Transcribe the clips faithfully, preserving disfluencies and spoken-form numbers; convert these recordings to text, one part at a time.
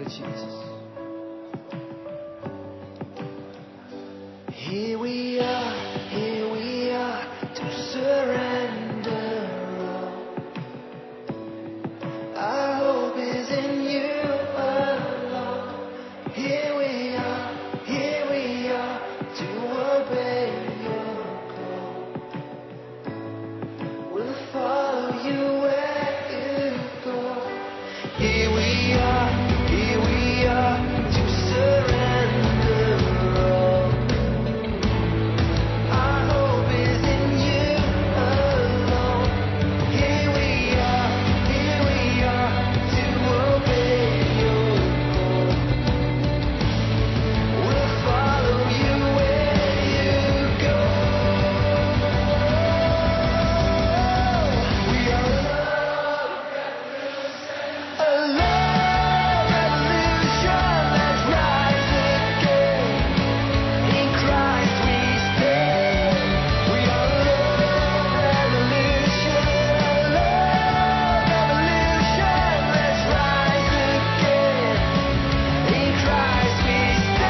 Jesus. Here we are, here we are to surrender all. Our hope is in you alone. Here we are, here we are to obey your call. We'll follow you where you go. Here we are, here we are to surrender all. Our hope is in you alone. Here we are, here we are to obey your call. We'll follow you where you go. We are a love revolution. Let's rise again. In Christ we stand. We are a love revolution. A love revolution. Let's rise again. In Christ we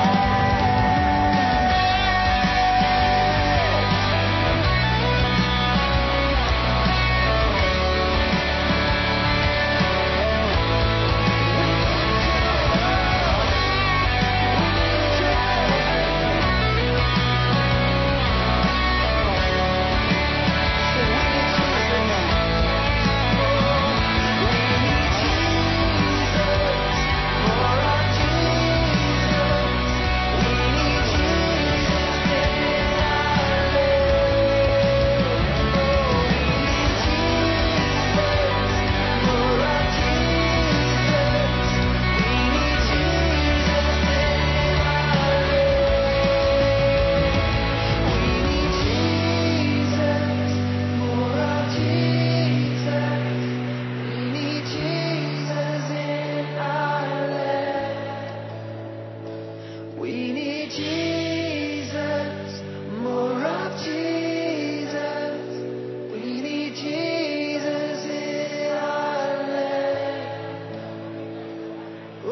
We need Jesus, more of Jesus. We need Jesus in our land. Oh,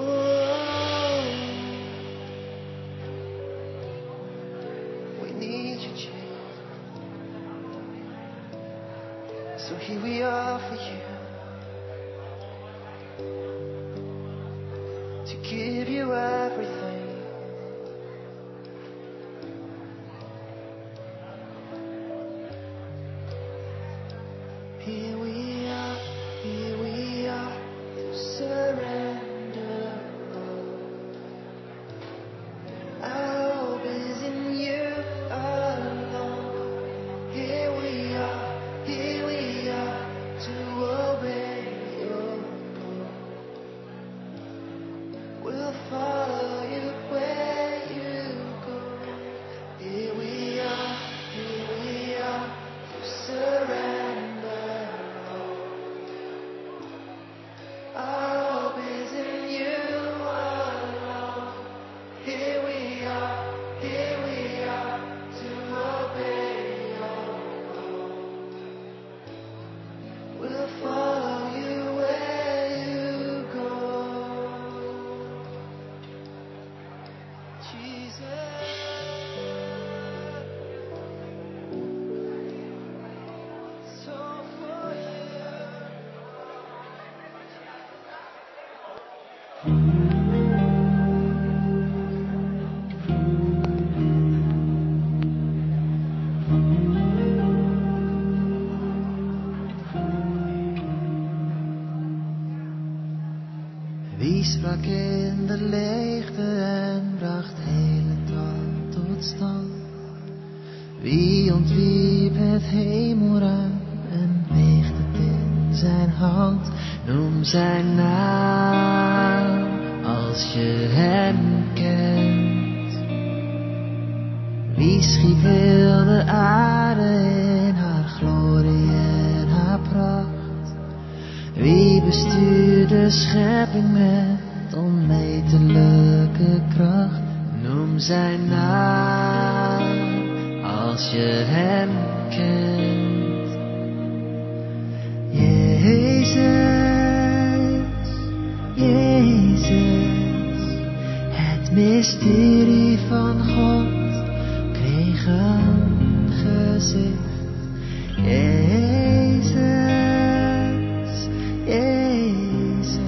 we need you, Jesus. So here we are for you, to give you everything. Here we are, here we are to surrender all. Our hope is in you alone. Here we are, here we are to obey your call. We'll follow you where you go. Here we are, here we are to surrender all. Our hope is in you alone. Here we are, here we are to obey your call. We'll follow you where you go. Jesus. So for you. Wie sprak in de leegte en bracht hele taal tot stand? Wie ontwierp het hemelruim en weegt het in zijn hand? Noem zijn naam als je hem kent. Wie schiep heel de aarde in haar glorie en haar pracht? Wie bestuurt de schepping met onmetelijke kracht? Noem zijn naam als je hem kent. Jezus, Jezus, mysterie van God kreeg een gezicht. Jezus, Jezus,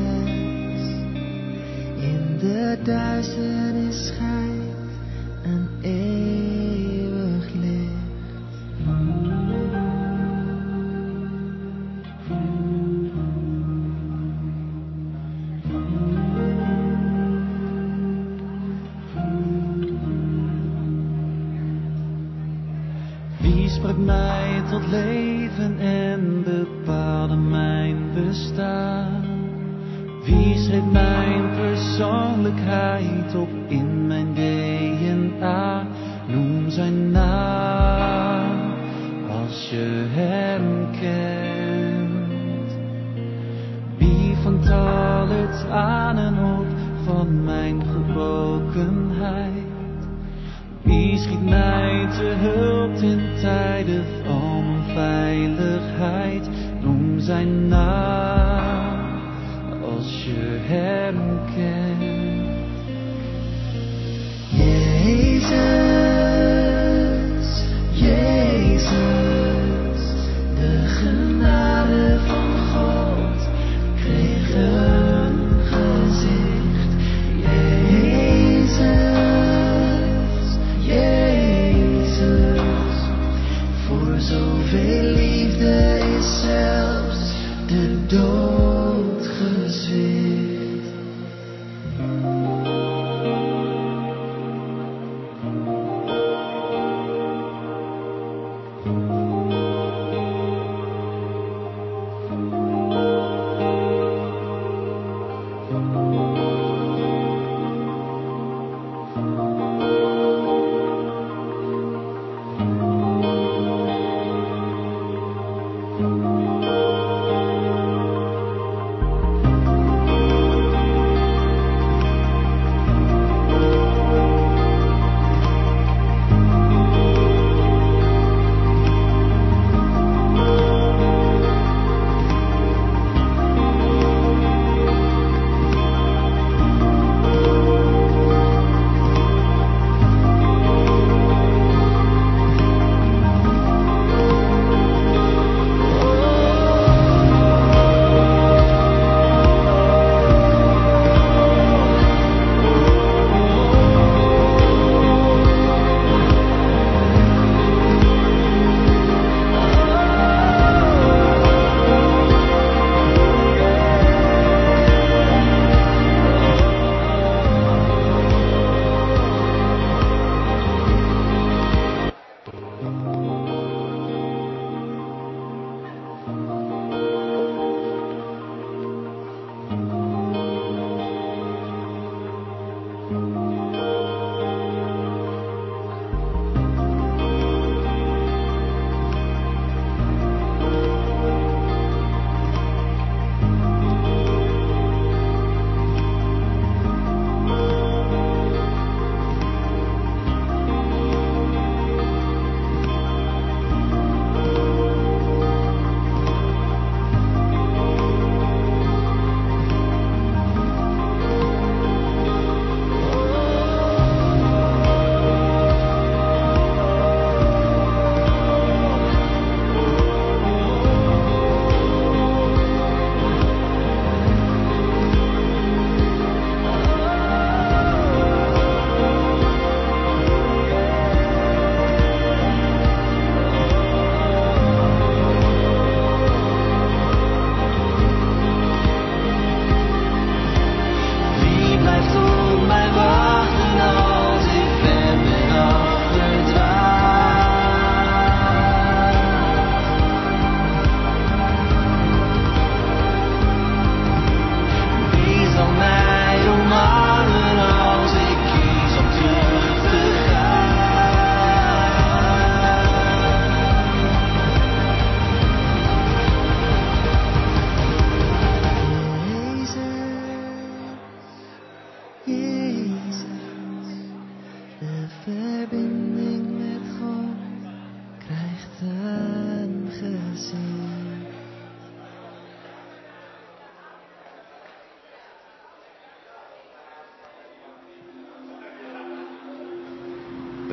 in de duisternis schijnt een eeuwig licht. Wie sprak mij tot leven en bepaalde mijn bestaan? Wie schreef mijn persoonlijkheid op in mijn D N A? Noem zijn naam als je hem kent. Wie vangt al het aan en op van mijn gebrokenheid? Wie schiet mij te hulp in tijden van onveiligheid? Noem zijn naam als je hem kent. Jezus, Jezus, de genade van God kreeg een gezicht. Jezus, Jezus, voor zoveel liefde is zelfs de dood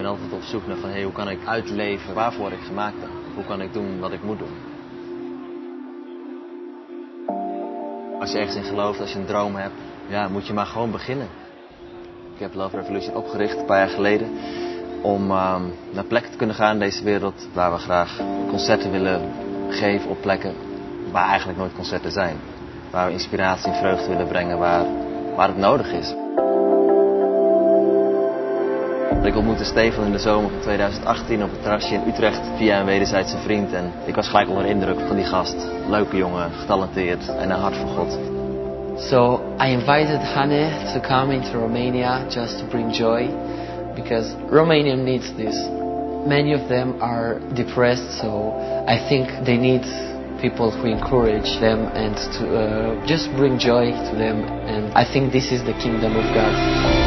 ben altijd op zoek naar van, hey, hoe kan ik uitleven waarvoor ik gemaakt ben? Hoe kan ik doen wat ik moet doen? Als je ergens in gelooft, als je een droom hebt, ja, moet je maar gewoon beginnen. Ik heb Love Revolution opgericht een paar jaar geleden om uh, naar plekken te kunnen gaan in deze wereld waar we graag concerten willen geven op plekken waar eigenlijk nooit concerten zijn. Waar we inspiratie en vreugde willen brengen waar, waar het nodig is. Ik ontmoette Stefan in de zomer van tweeduizend achttien op het terrasje in Utrecht via een wederzijdse vriend. En ik was gelijk onder de indruk van die gast. Leuke jongen, getalenteerd en een hart voor God. So I invited Hane to come into Romania just to bring joy, because Romania needs this. Many of them are depressed, so I think they need people who encourage them and to uh, just bring joy to them. And I think this is the kingdom of God.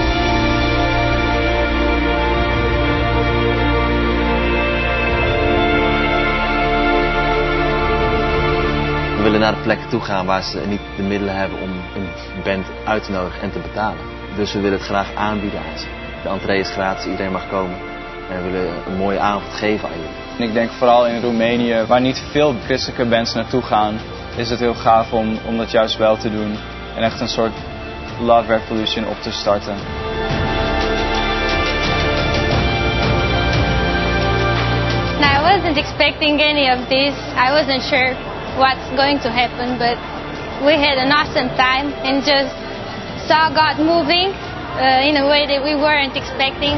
We willen naar de plekken toe gaan waar ze niet de middelen hebben om een band uit te nodigen en te betalen. Dus we willen het graag aanbieden aan ze. De entree is gratis, iedereen mag komen. En we willen een mooie avond geven aan jullie. En ik denk vooral in Roemenië, waar niet veel christelijke bands naartoe gaan, is het heel gaaf om, om dat juist wel te doen. En echt een soort Love Revolution op te starten. Now, I wasn't expecting any of this. I wasn't sure what's going to happen, but we had an awesome time and just saw God moving uh, in a way that we weren't expecting.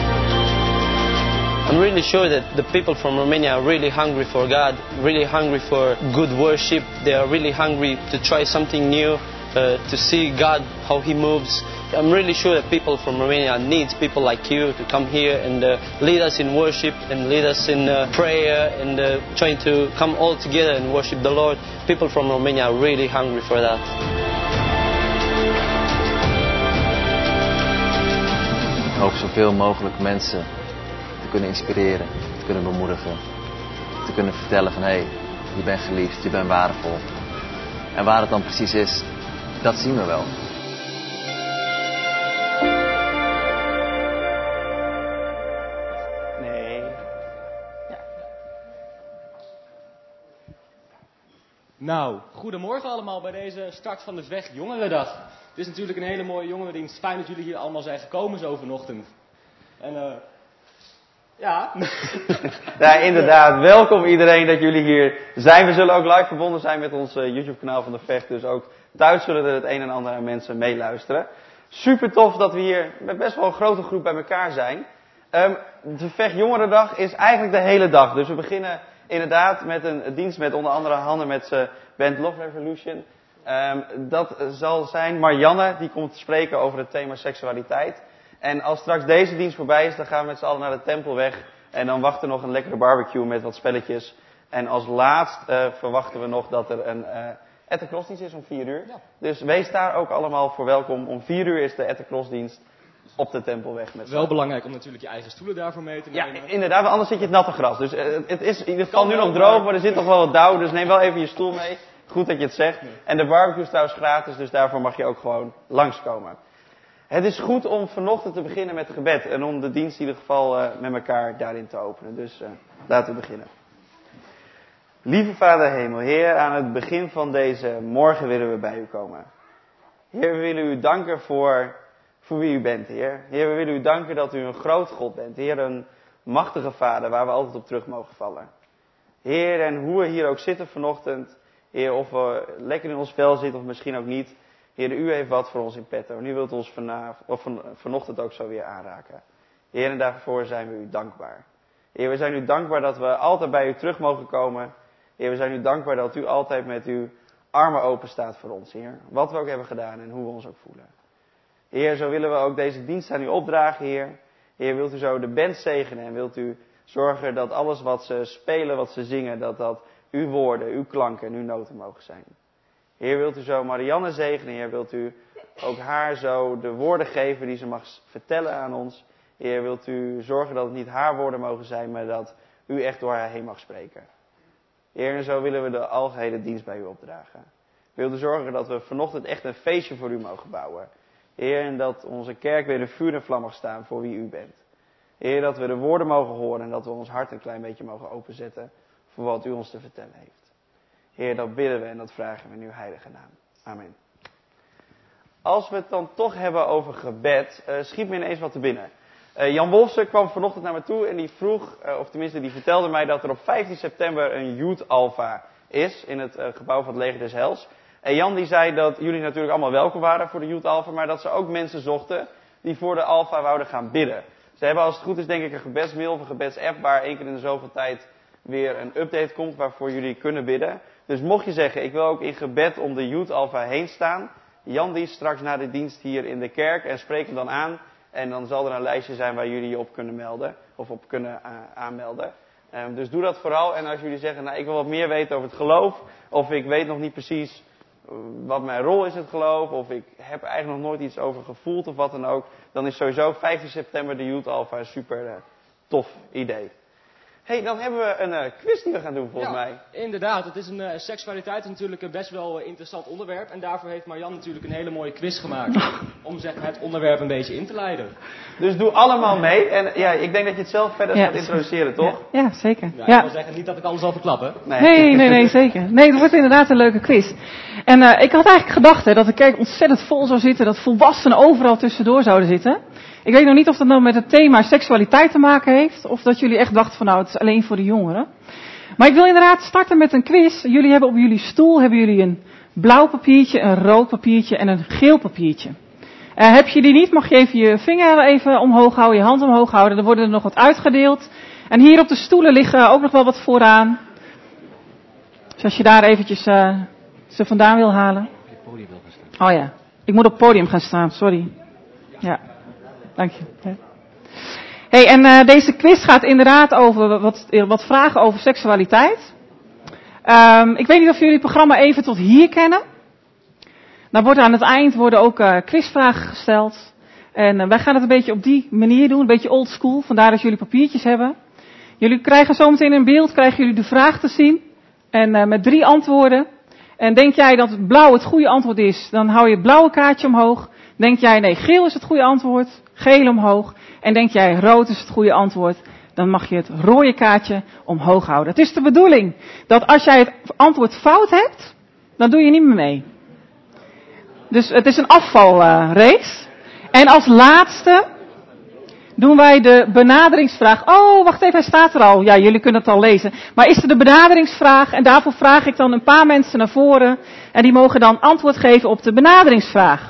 I'm really sure that the people from Romania are really hungry for God, really hungry for good worship. They are really hungry to try something new, uh, to see God, how He moves. I'm really sure that people from Romania need people like you to come here and uh, lead us in worship and lead us in uh, prayer and uh, trying to come all together and worship the Lord. People from Romania are really hungry for that. Ik hoop zoveel mogelijk mensen te kunnen inspireren, te kunnen bemoedigen, te kunnen vertellen van hé, hey, je bent geliefd, je bent waardevol. En waar het dan precies is, dat zien we wel. Nee. Ja. Nou, goedemorgen allemaal bij deze start van de Vecht Jongerendag. Het is natuurlijk een hele mooie jongerendienst. Fijn dat jullie hier allemaal zijn gekomen zo vanochtend. En eh... Uh, ja. Ja, inderdaad. Welkom iedereen dat jullie hier zijn. We zullen ook live verbonden zijn met ons uh, YouTube-kanaal van de Vecht. Dus ook thuis zullen er het een en ander aan mensen meeluisteren. Super tof dat we hier met best wel een grote groep bij elkaar zijn. Um, de Vecht Jongerendag is eigenlijk de hele dag. Dus we beginnen inderdaad met een dienst met onder andere Hanne met zijn band Love Revolution. Um, dat zal zijn Marianne, die komt te spreken over het thema seksualiteit. En als straks deze dienst voorbij is, dan gaan we met z'n allen naar de tempelweg. En dan wacht er nog een lekkere barbecue met wat spelletjes. En als laatst uh, verwachten we nog dat er een uh, at the cross dienst is om vier uur. Ja. Dus wees daar ook allemaal voor welkom. Om vier uur is de at the cross dienst op de tempelweg. Met Wel belangrijk om natuurlijk je eigen stoelen daarvoor mee te nemen. Ja, inderdaad, want anders zit je het natte gras. Dus uh, het is in ieder geval nu nog droog, maar er zit nog wel wat dauw. Dus neem wel even je stoel mee. Goed dat je het zegt. Nee. En de barbecue is trouwens gratis, dus daarvoor mag je ook gewoon langskomen. Het is goed om vanochtend te beginnen met gebed. En om de dienst in ieder geval uh, met elkaar daarin te openen. Dus uh, laten we beginnen. Lieve Vader Hemel, Heer, aan het begin van deze morgen willen we bij u komen. Heer, we willen u danken voor, voor wie u bent, Heer. Heer, we willen u danken dat u een groot God bent. Heer, een machtige Vader waar we altijd op terug mogen vallen. Heer, en hoe we hier ook zitten vanochtend. Heer, of we lekker in ons vel zitten of misschien ook niet. Heer, u heeft wat voor ons in petto. En u wilt ons vanavond, of van, vanochtend ook zo weer aanraken. Heer, en daarvoor zijn we u dankbaar. Heer, we zijn u dankbaar dat we altijd bij u terug mogen komen. Heer, we zijn u dankbaar dat u altijd met uw armen open staat voor ons, Heer. Wat we ook hebben gedaan en hoe we ons ook voelen. Heer, zo willen we ook deze dienst aan u opdragen, Heer. Heer, wilt u zo de band zegenen en wilt u zorgen dat alles wat ze spelen, wat ze zingen, dat dat uw woorden, uw klanken en uw noten mogen zijn. Heer, wilt u zo Marianne zegenen, Heer, wilt u ook haar zo de woorden geven die ze mag vertellen aan ons. Heer, wilt u zorgen dat het niet haar woorden mogen zijn, maar dat u echt door haar heen mag spreken. Heer, en zo willen we de algehele dienst bij u opdragen. Wilt u zorgen dat we vanochtend echt een feestje voor u mogen bouwen. Heer, en dat onze kerk weer in vuur en vlam mag staan voor wie u bent. Heer, dat we de woorden mogen horen en dat we ons hart een klein beetje mogen openzetten voor wat u ons te vertellen heeft. Heer, dat bidden we en dat vragen we in uw heilige naam. Amen. Als we het dan toch hebben over gebed, uh, schiet me ineens wat te binnen. Uh, Jan Wolfsen kwam vanochtend naar me toe en die vroeg, uh, of tenminste die vertelde mij dat er op vijftien september een Youth Alpha is in het uh, gebouw van het Leger des Heils. En Jan die zei dat jullie natuurlijk allemaal welkom waren voor de Youth Alpha, maar dat ze ook mensen zochten die voor de Alpha wouden gaan bidden. Ze hebben als het goed is denk ik een gebedsmail of een gebedsapp waar één keer in de zoveel tijd weer een update komt waarvoor jullie kunnen bidden. Dus mocht je zeggen, ik wil ook in gebed om de Youth Alpha heen staan. Jan die is straks na de dienst hier in de kerk en spreek hem dan aan. En dan zal er een lijstje zijn waar jullie je op kunnen melden. Of op kunnen uh, aanmelden. Um, dus doe dat vooral. En als jullie zeggen, nou ik wil wat meer weten over het geloof. Of ik weet nog niet precies wat mijn rol is in het geloof. Of ik heb eigenlijk nog nooit iets over gevoeld of wat dan ook. Dan is sowieso vijftien september de Youth Alpha een super uh, tof idee. Hey, dan hebben we een uh, quiz die we gaan doen volgens ja, mij. Inderdaad, het is een uh, seksualiteit is natuurlijk een best wel uh, interessant onderwerp. En daarvoor heeft Marjan natuurlijk een hele mooie quiz gemaakt. om zeg, het onderwerp een beetje in te leiden. Dus doe allemaal mee. En ja, ik denk dat je het zelf verder ja, gaat introduceren, toch? Ja, ja zeker. Ja, Ja. Ik wil zeggen, niet dat ik alles al verklappen. Nee, Nee, nee, nee, zeker. Nee, het wordt inderdaad een leuke quiz. En uh, ik had eigenlijk gedacht hè, dat de kerk ontzettend vol zou zitten, dat volwassenen overal tussendoor zouden zitten. Ik weet nog niet of dat nou met het thema seksualiteit te maken heeft, of dat jullie echt dachten van nou, het is alleen voor de jongeren. Maar ik wil inderdaad starten met een quiz. Jullie hebben op jullie stoel hebben jullie een blauw papiertje, een rood papiertje en een geel papiertje. Uh, heb je die niet, mag je even je vinger even omhoog houden, je hand omhoog houden. Er worden er nog wat uitgedeeld. En hier op de stoelen liggen ook nog wel wat vooraan. Dus als je daar eventjes uh, ze vandaan wil halen. Oh ja, ik moet op het podium gaan staan, sorry. Ja, dank je. Ja. Hey, en uh, deze quiz gaat inderdaad over wat, wat vragen over seksualiteit. Um, ik weet niet of jullie het programma even tot hier kennen. Dan worden aan het eind worden ook uh, quizvragen gesteld. En uh, wij gaan het een beetje op die manier doen, een beetje old school. Vandaar dat jullie papiertjes hebben. Jullie krijgen zometeen in beeld, krijgen jullie de vraag te zien. En uh, met drie antwoorden. En denk jij dat blauw het goede antwoord is, dan hou je het blauwe kaartje omhoog. Denk jij nee, geel is het goede antwoord, geel omhoog. En denk jij rood is het goede antwoord, dan mag je het rode kaartje omhoog houden. Het is de bedoeling dat als jij het antwoord fout hebt, dan doe je niet meer mee. Dus het is een afvalrace. Uh, en als laatste doen wij de benaderingsvraag. Oh, wacht even, hij staat er al. Ja, jullie kunnen het al lezen. Maar is er de benaderingsvraag en daarvoor vraag ik dan een paar mensen naar voren. En die mogen dan antwoord geven op de benaderingsvraag.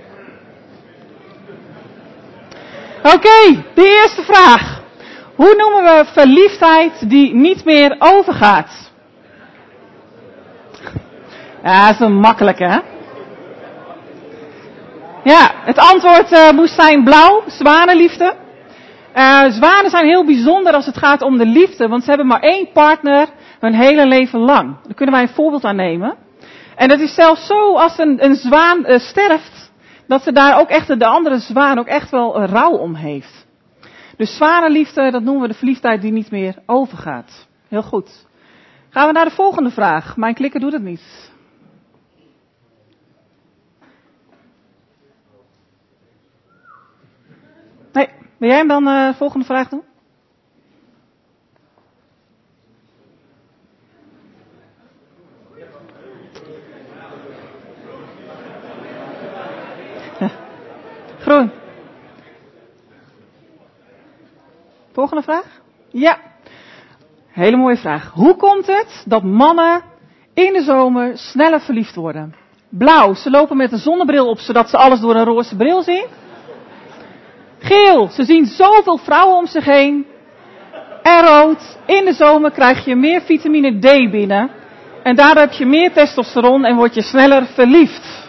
Oké, okay, de eerste vraag. Hoe noemen we verliefdheid die niet meer overgaat? Ja, dat is een makkelijke, hè? Ja, het antwoord uh, moest zijn blauw, zwanenliefde. Uh, zwanen zijn heel bijzonder als het gaat om de liefde, want ze hebben maar één partner hun hele leven lang. Daar kunnen wij een voorbeeld aan nemen. En het is zelfs zo als een, een zwaan uh, sterft, dat ze daar ook echt, de andere zwaan ook echt wel een rouw om heeft. Dus zwanenliefde, dat noemen we de verliefdheid die niet meer overgaat. Heel goed. Gaan we naar de volgende vraag. Mijn klikker doet het niet. Nee, wil jij hem dan uh, de volgende vraag doen? Groen. Volgende vraag? Ja. Hele mooie vraag. Hoe komt het dat mannen in de zomer sneller verliefd worden? Blauw, ze lopen met een zonnebril op zodat ze alles door een roze bril zien. Geel, ze zien zoveel vrouwen om zich heen. En rood, in de zomer krijg je meer vitamine D binnen. En daardoor heb je meer testosteron en word je sneller verliefd.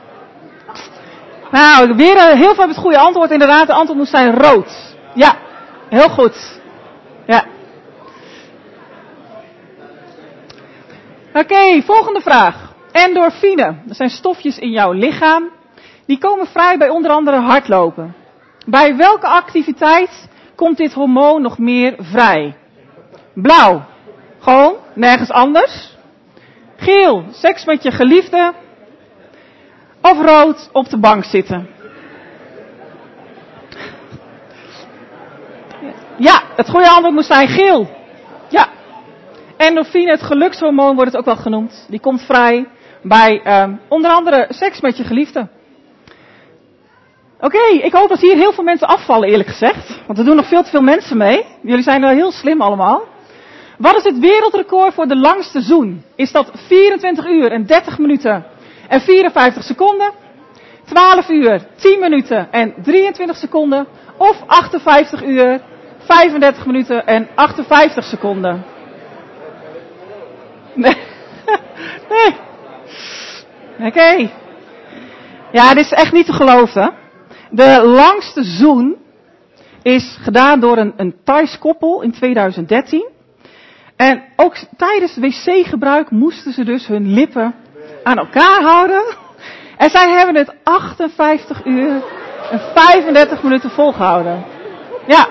Nou, weer heel veel hebben het goede antwoord. Inderdaad, de antwoord moest zijn rood. Ja, heel goed. Ja. Oké, okay, volgende vraag. Endorfine, dat zijn stofjes in jouw lichaam. Die komen vrij bij onder andere hardlopen. Bij welke activiteit komt dit hormoon nog meer vrij? Blauw, gewoon nergens anders. Geel, seks met je geliefde. Of rood, op de bank zitten. Ja. Het goede antwoord moest zijn geel. Ja. Endorfine, het gelukshormoon wordt het ook wel genoemd. Die komt vrij bij uh, onder andere seks met je geliefde. Oké, okay, ik hoop dat hier heel veel mensen afvallen eerlijk gezegd. Want er doen nog veel te veel mensen mee. Jullie zijn wel heel slim allemaal. Wat is het wereldrecord voor de langste zoen? Is dat vierentwintig uur en dertig minuten en vierenvijftig seconden? twaalf uur, tien minuten en drieëntwintig seconden? Of achtenvijftig uur, vijfendertig minuten en achtenvijftig seconden? Nee. Nee. Oké. Okay. Ja, dit is echt niet te geloven. De langste zoen is gedaan door een, een Thais koppel in tweeduizend dertien. En ook tijdens wc-gebruik moesten ze dus hun lippen aan elkaar houden. En zij hebben het achtenvijftig uur en vijfendertig minuten volgehouden. Ja.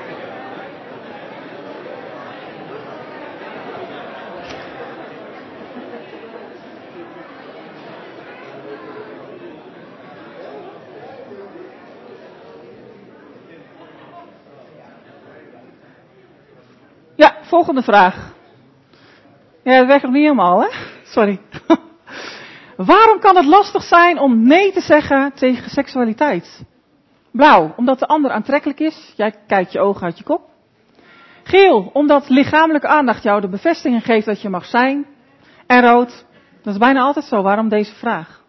Ja, volgende vraag. Ja, dat werkt nog niet helemaal, hè? Sorry. Waarom kan het lastig zijn om nee te zeggen tegen seksualiteit? Blauw, omdat de ander aantrekkelijk is. Jij kijkt je ogen uit je kop. Geel, omdat lichamelijke aandacht jou de bevestiging geeft dat je mag zijn. En rood, dat is bijna altijd zo. Waarom deze vraag?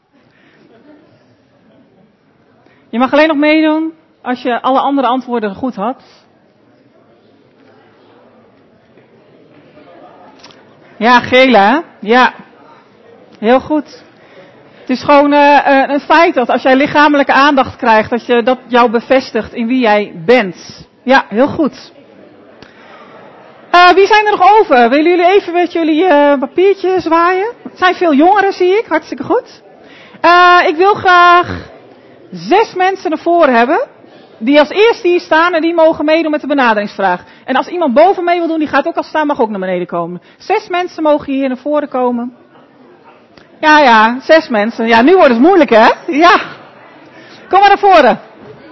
Je mag alleen nog meedoen als je alle andere antwoorden goed had. Ja, gele, hè? Ja. Heel goed. Het is gewoon uh, een feit dat als jij lichamelijke aandacht krijgt, dat je dat jou bevestigt in wie jij bent. Ja, heel goed. Uh, wie zijn er nog over? Willen jullie even met jullie uh, papiertje zwaaien? Het zijn veel jongeren, zie ik. Hartstikke goed. Uh, ik wil graag zes mensen naar voren hebben. Die als eerste hier staan en die mogen meedoen met de benaderingsvraag. En als iemand boven mee wil doen, die gaat ook al staan, mag ook naar beneden komen. Zes mensen mogen hier naar voren komen. Ja, ja, zes mensen. Ja, nu wordt het moeilijk, hè? Ja. Kom maar naar voren.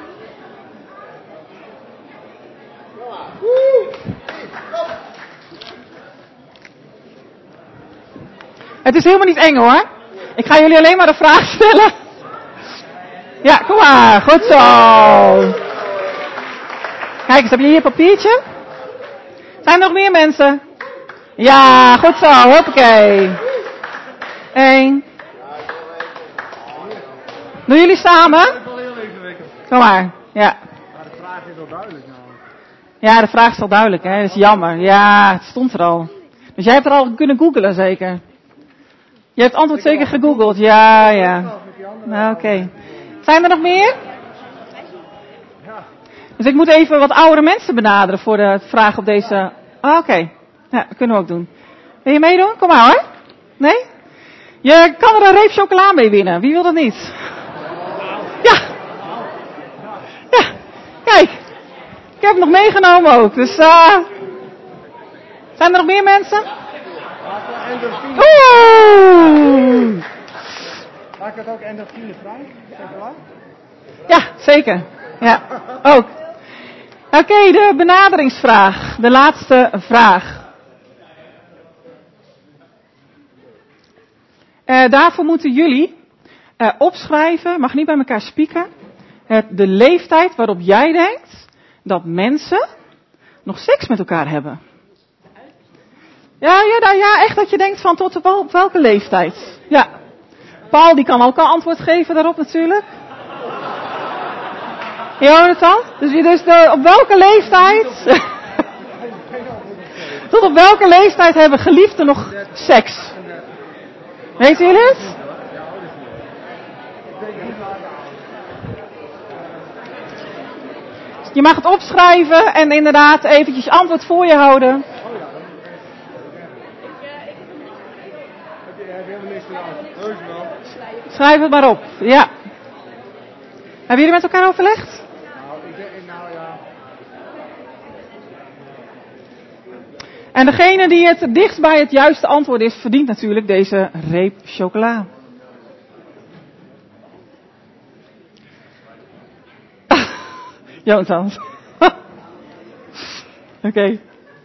Het is helemaal niet eng, hoor. Ik ga jullie alleen maar de vraag stellen. Ja, kom maar. Goed zo. Kijk eens, heb je hier een papiertje? Zijn er nog meer mensen? Ja, goed zo. Hoppakee. Eén. Doen jullie samen? Kom maar. Ja. De vraag is al duidelijk nou. Ja, de vraag is al duidelijk, hè. Dat is jammer. Ja, het stond er al. Dus jij hebt er al kunnen googlen, zeker? Je hebt het antwoord zeker gegoogeld. Ja, ja. Nou, oké. Okay. Zijn er nog meer? Dus ik moet even wat oudere mensen benaderen voor de vraag op deze... Oh, oké. Okay. Ja, dat kunnen we ook doen. Wil je meedoen? Kom maar, hoor. Nee? Je kan er een reep chocola mee winnen. Wie wil dat niet? Ja. Ja. Kijk. Ik heb het nog meegenomen ook. Dus, uh... zijn er nog meer mensen? Oeh. Maak het ook endorfine vrij? Ja, zeker. Ja, ook. Oké, okay, de benaderingsvraag. De laatste vraag. Uh, daarvoor moeten jullie uh, opschrijven, mag niet bij elkaar spieken, uh, de leeftijd waarop jij denkt dat mensen nog seks met elkaar hebben. Ja, ja, ja, echt dat je denkt van tot op welke leeftijd. Ja. Paul die kan ook al antwoord geven daarop natuurlijk. Jonathan? Dus, dus de, op welke leeftijd... tot op welke leeftijd hebben geliefden nog seks? Weet jullie het? Je mag het opschrijven en inderdaad eventjes antwoord voor je houden. Schrijf het maar op, ja. Hebben jullie met elkaar overlegd? En degene die het dichtst bij het juiste antwoord is, verdient natuurlijk deze reep chocola. Jonathan. Oké. Okay.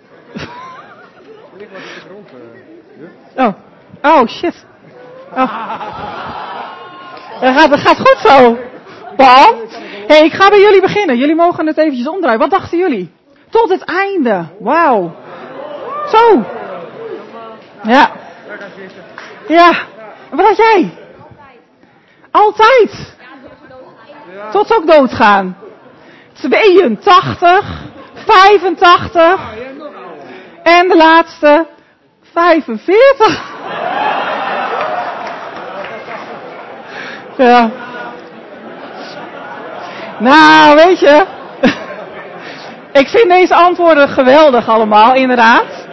Oh. Oh, shit. Oh. Dat gaat, dat gaat goed zo. Paul. Hé, hey, ik ga bij jullie beginnen. Jullie mogen het eventjes omdraaien. Wat dachten jullie? Tot het einde. Wauw. Zo. Ja. Ja. Wat had jij? Altijd. Tot ook doodgaan. tweeëntachtig. vijfentachtig. En de laatste. vijfenveertig. Ja. Nou, weet je. Ik vind deze antwoorden geweldig allemaal, inderdaad.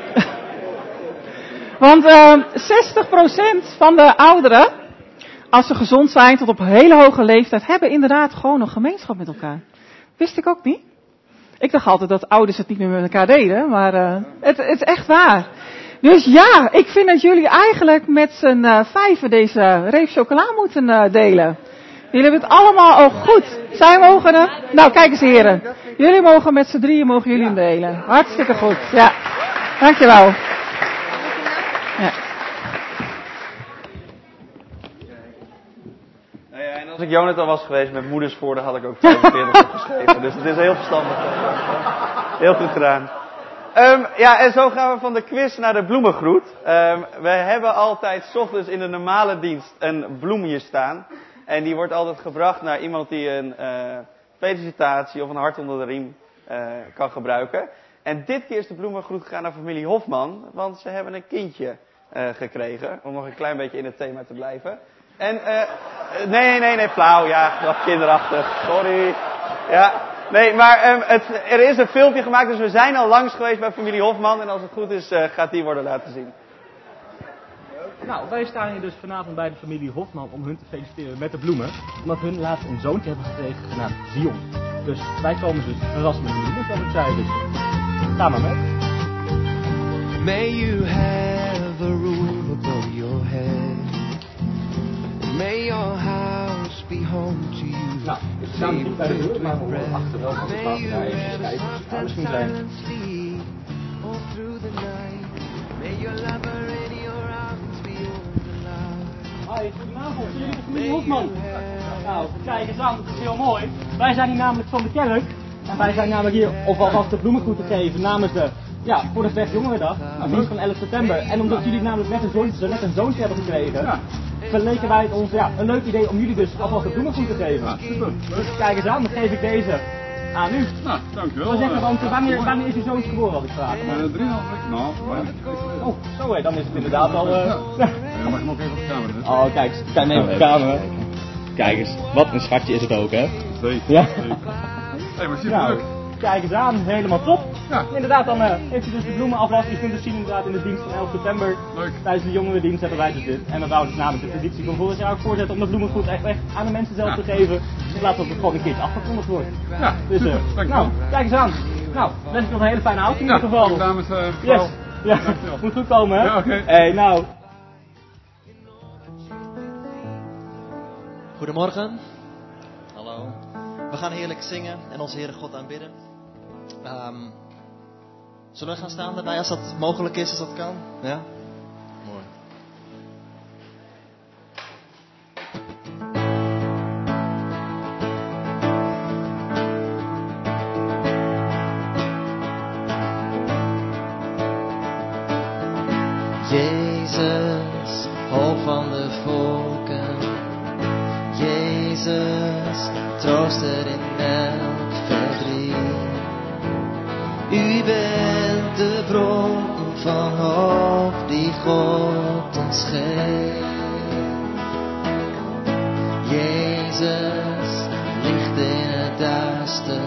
Want uh, zestig procent van de ouderen, als ze gezond zijn tot op hele hoge leeftijd, hebben inderdaad gewoon een gemeenschap met elkaar. Wist ik ook niet. Ik dacht altijd dat ouders het niet meer met elkaar deden, maar uh, het, het is echt waar. Dus ja, ik vind dat jullie eigenlijk met z'n uh, vijven deze reep chocola moeten uh, delen. Jullie hebben het allemaal ook goed. Zij mogen het. Nou, kijk eens heren. Jullie mogen met z'n drieën mogen jullie hem delen. Hartstikke goed. Ja. Dankjewel. Ja. Nou ja, en als ik Jonathan was geweest met moeders voor, dan had ik ook vijfenveertig opgeschreven. Dus het is heel verstandig. Heel goed gedaan. Um, ja, en zo gaan we van de quiz naar de bloemengroet. Um, we hebben altijd 's ochtends in de normale dienst een bloemje staan. En die wordt altijd gebracht naar iemand die een uh, felicitatie of een hart onder de riem uh, kan gebruiken. En dit keer is de bloemengroet gegaan naar familie Hofman, want ze hebben een kindje uh, gekregen. Om nog een klein beetje in het thema te blijven. En, uh, nee, nee, nee, flauw, ja, wat kinderachtig, sorry. Ja, nee, maar um, het, er is een filmpje gemaakt, dus we zijn al langs geweest bij familie Hofman. En als het goed is, uh, gaat die worden laten zien. Nou, wij staan hier dus vanavond bij de familie Hofman om hun te feliciteren met de bloemen. Omdat hun laatst een zoontje hebben gekregen genaamd Zion. Dus wij komen dus verrassen met de bloemen, zoals ik zei. Dus ga maar met. May you have a roof above your head. May your house be home to you. Nou, ik sta niet bij de deur, maar we horen achter wel van de stad. Ja, even kijken. Ja, misschien zijn. All through the night. May your lover in your arms be alive. Hoi, goedenavond. Zijn jullie de familie Hofman? Nou, kijk eens aan, dat is heel mooi. Wij zijn hier namelijk van de kerk. En wij zijn namelijk hier om alvast de bloemengroet te geven namens de, ja, voor de Vecht Jongerendag. De dienst van elf september. En omdat jullie namelijk net een zoontje, net een zoontje hebben gekregen. Ja. Verleken wij het ons, ja, een leuk idee om jullie dus alvast de bloemengroet te geven. Ja, super. Dus kijk eens aan, dan geef ik deze aan u. Nou, dankjewel. We zeggen, want wanneer, wanneer is uw zoontje geboren, had ik vragen? Uh, drieënhalf week, nou, maar... Oh, zo hé, dan is het inderdaad al... Uh... Ja, dan mag je hem ook even op de camera zetten. Oh, kijk eens, kijk even op de camera. Kijk eens, wat een schatje is het ook, hè? Zeker, ja. zeker. Hé, maar super nou, leuk. Kijk eens aan, helemaal top. Ja. Inderdaad, dan uh, heeft u dus de bloemen aflast. Je kunt het zien inderdaad in de dienst van elf september. Leuk. Tijdens de jongerendienst hebben wij dus dit. En we wouden dus namelijk de traditie van vorig jaar ook voorzetten om de bloemengroet echt, echt aan de mensen zelf ja. te geven. In plaats van dat het gewoon een keertje afgekondigd wordt. Ja, dus, super, uh, dankjewel. Nou, kijk eens aan. Nou, wens ik nog een hele fijne avond in ja, ieder geval. dames en uh, yes. Ja, moet goed komen hè. Ja, oké. Okay. Hey, nou. Goedemorgen. Hallo. We gaan heerlijk zingen en onze Heere God aanbidden. Um, zullen we gaan staan daarbij als dat mogelijk is, als dat kan? Ja? Mooi. Jezus, hoop van de volken. Jezus, trooster in elk verdriet. U bent de bron van hoop die God ons geeft. Jezus, licht in het duister.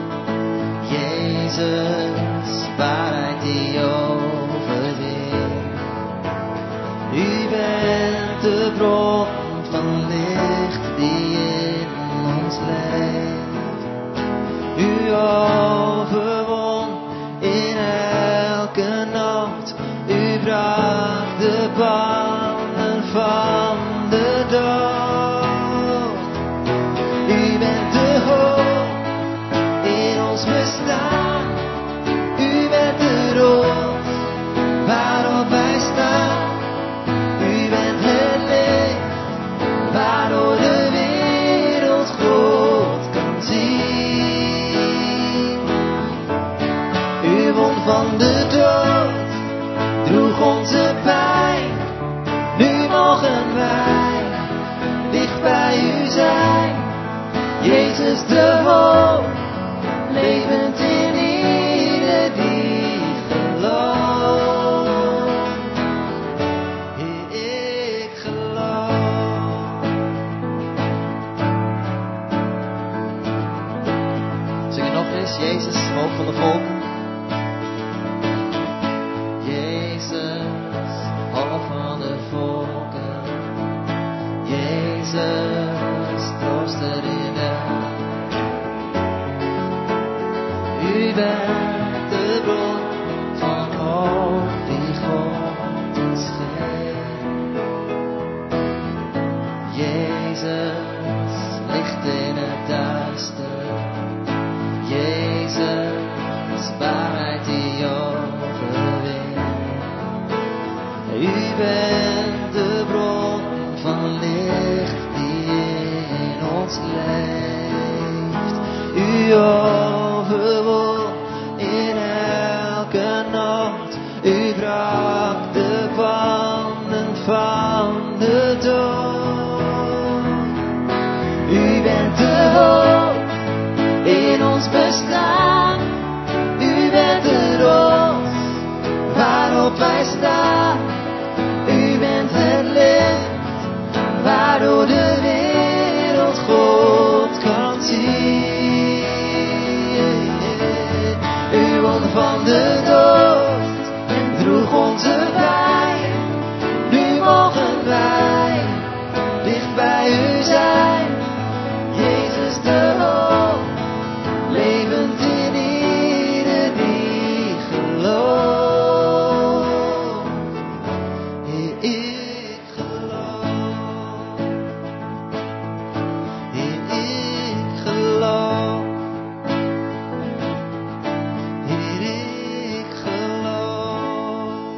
Jezus, waarheid die overwint. U bent de bron van licht die in ons leeft. U overwon in elke nood. U bracht de banden van de dood. U bent de hoop in ons bestaan. Jezus de hoop, levend in ieder die gelooft. Heer, ik geloof. Zing je nog eens, Jezus, hoop van de volken. Jezus, hoop van de volken. Jezus, trooster in elk. U bent de bron van hoop die God ons geeft. Jezus, licht in het duister. Jezus, waarheid die overwint. U bent de bron van licht die in ons leeft. U overwon in elke nood. U brak de banden van de dood. U bent de hoop in ons bestaan. U bent de rots waarop wij staan. U bent het licht waardoor de wereld God kan zien. U won van de dood en droeg onze pijn. Nu mogen wij dicht bij u zijn. Jezus de hoop, levend in ieder die gelooft. Heer, ik geloof. Heer, ik geloof. Heer, ik geloof.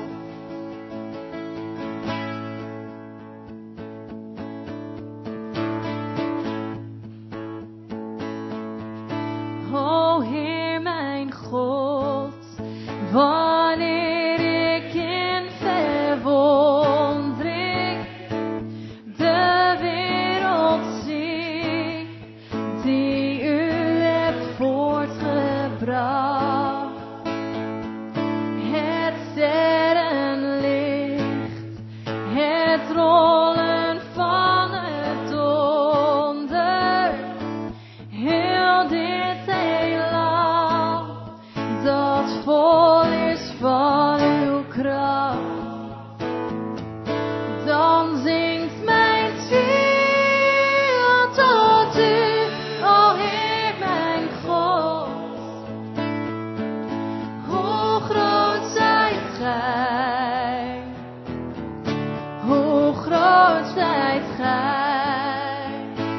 O Heer mijn God, wanneer ik in verwondering de wereld zie die u hebt voortgebracht. Het sterrenlicht, het rollen van het donder, heel dit heelal dat vol is van uw kracht. Dan zingt mijn ziel tot u, o Heer mijn God. Hoe groot zijt gij, hoe groot zijt gij.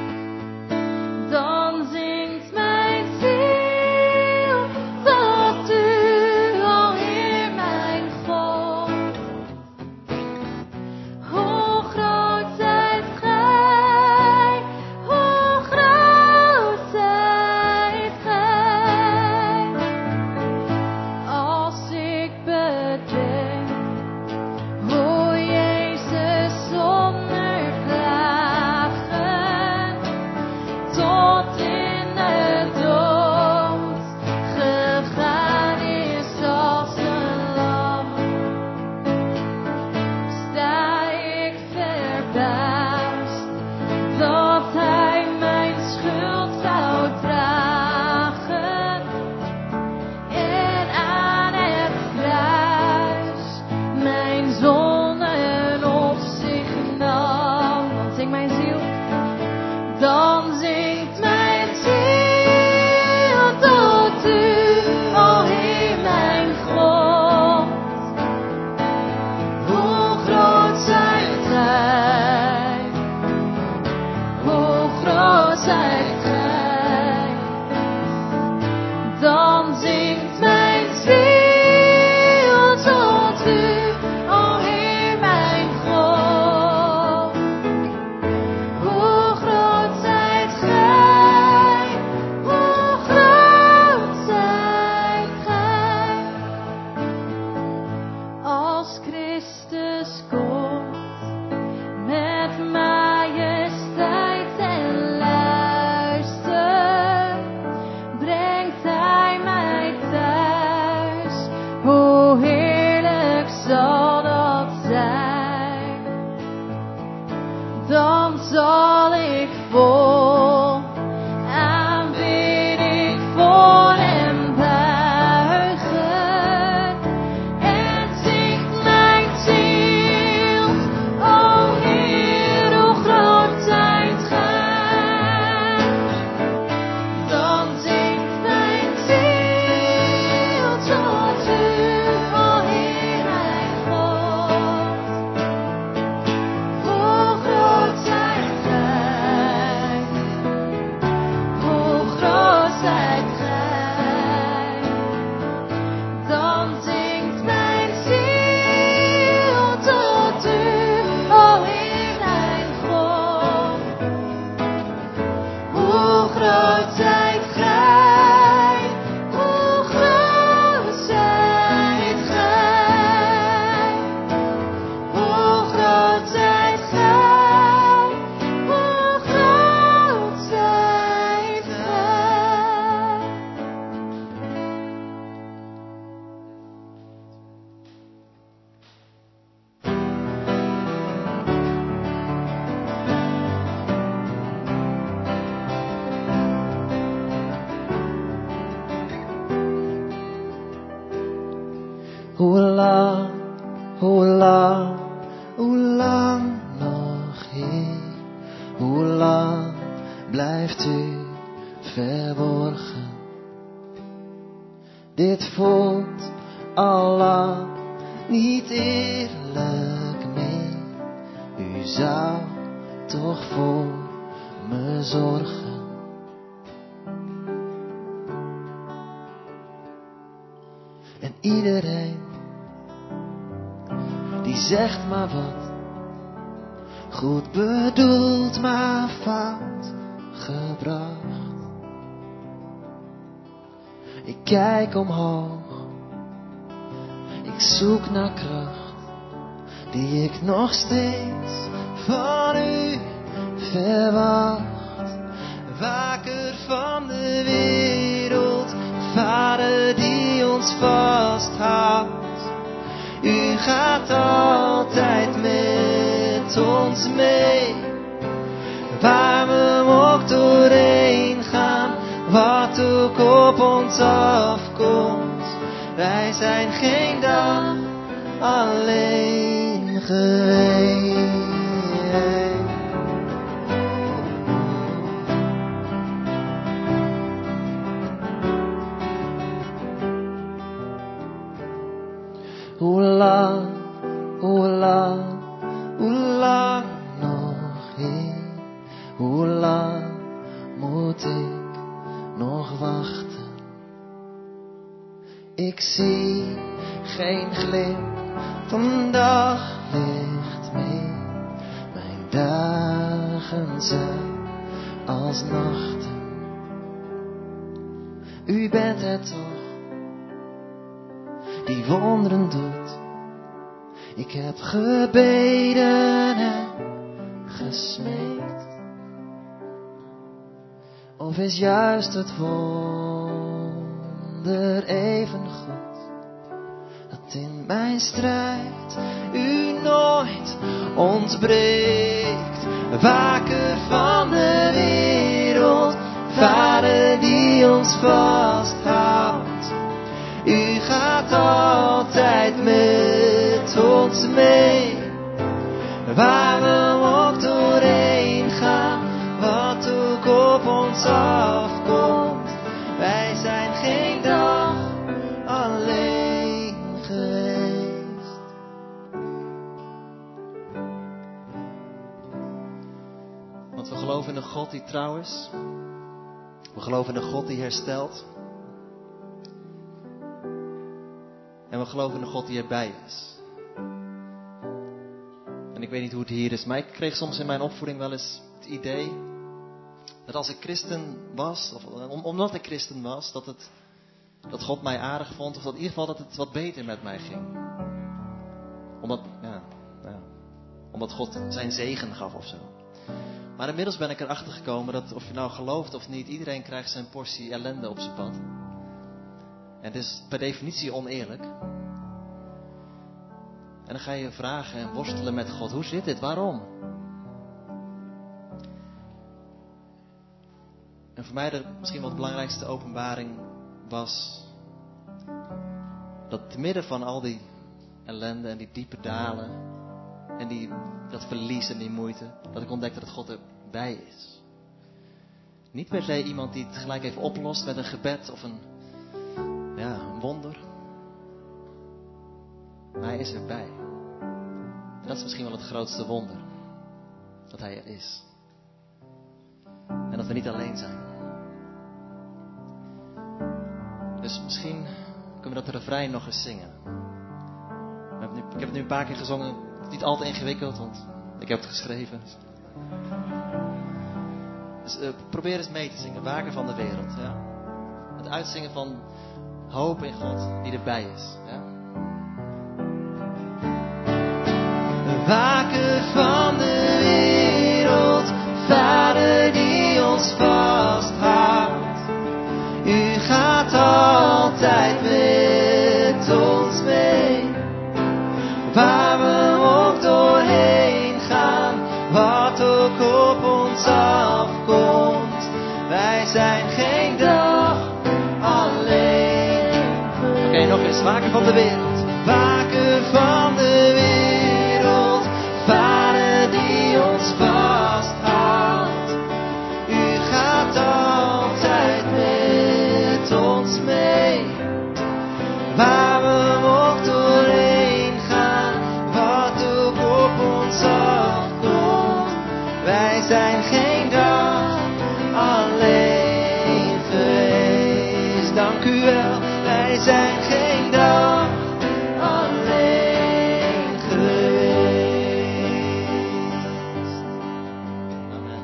Dan zingt mijn ziel tot u, o Heer mijn God. Hoe groot zijt gij, hoe groot zijt gij. Als ik bedenk hoe Jezus zonder klagen tot in de dood gegaan is als een lam, sta ik verbaasd dat hij mijn schuld zou dragen en aan het kruis mijn zonden op zich nam. Dan zingt mijn ziel, dan zingt mijn ziel tot u, o Heer mijn God. Hoe groot zijt gij, hoe groot zijt gij. Dan zingt mijn ziel tot u, o Heer mijn God. Hoe groot zijt gij, hoe groot zijt gij. Als Christus komt met majesteit en luister. Hoe lang, hoe lang, hoe lang nog, Heer? Hoe lang blijft u verborgen? Dit voelt al lang niet eerlijk meer. U zou toch voor me zorgen. En iedereen die zegt maar wat, goed bedoeld maar fout gebracht. Ik kijk omhoog, ik zoek naar kracht, die ik nog steeds van u verwacht. Waker van de wereld, Vader die ons vasthoudt. U gaat altijd met ons mee, waar we ook doorheen gaan, wat ook op ons afkomt. Wij zijn geen dag alleen geweest. Hoe lang, hoe lang, hoe lang nog, Heer? Hoe lang moet ik nog wachten? Ik zie geen glimp van daglicht meer. Mijn dagen zijn als nachten. U bent het toch die wonderen doet. Ik heb gebeden en gesmeekt. Of is juist het wonder even goed, dat in mijn strijd u nooit ontbreekt. Waker van de wereld, Vader die ons vasthoudt. U gaat altijd met ons mee, waar we ook doorheen gaan, wat ook op ons afkomt. Wij zijn geen dag alleen geweest. Want we geloven in een God die trouw is. We geloven in een God die herstelt. En we geloven in een God die erbij is. En ik weet niet hoe het hier is, maar ik kreeg soms in mijn opvoeding wel eens het idee dat als ik christen was, of om, omdat ik christen was, dat, het, dat God mij aardig vond, of dat in ieder geval dat het wat beter met mij ging. Omdat, ja, ja, omdat God zijn zegen gaf of zo. Maar inmiddels ben ik erachter gekomen dat of je nou gelooft of niet, iedereen krijgt zijn portie ellende op zijn pad. En het is per definitie oneerlijk. En dan ga je vragen en worstelen met God. Hoe zit dit? Waarom? En voor mij de misschien wel de belangrijkste openbaring was dat te midden van al die ellende en die diepe dalen en die, dat verlies en die moeite, dat ik ontdekte dat God erbij is. Niet per se iemand die het gelijk even oplost met een gebed of een Ja, een wonder. Maar hij is erbij. En dat is misschien wel het grootste wonder. Dat hij er is. En dat we niet alleen zijn. Dus misschien kunnen we dat refrein nog eens zingen. Ik heb het nu een paar keer gezongen. Het is niet al te ingewikkeld, want ik heb het geschreven. Dus uh, probeer eens mee te zingen. Waker van de wereld. Ja? Het uitzingen van hoop in God die erbij is. Ja? Waker van de wereld, Vader die ons vasthoudt. U gaat altijd met ons mee, waar we ook doorheen gaan, wat ook op ons afkomt. Wij zijn geen dag alleen. Oké, okay, nog eens. Waker van de wereld. Maker van de wereld, Vader die ons vasthoudt. U gaat altijd met ons mee. Waar we ook doorheen gaan, wat ook op ons afkomt. Wij zijn geen dag alleen geweest. Dank u wel, wij zijn geen dag alleen geweest. Amen.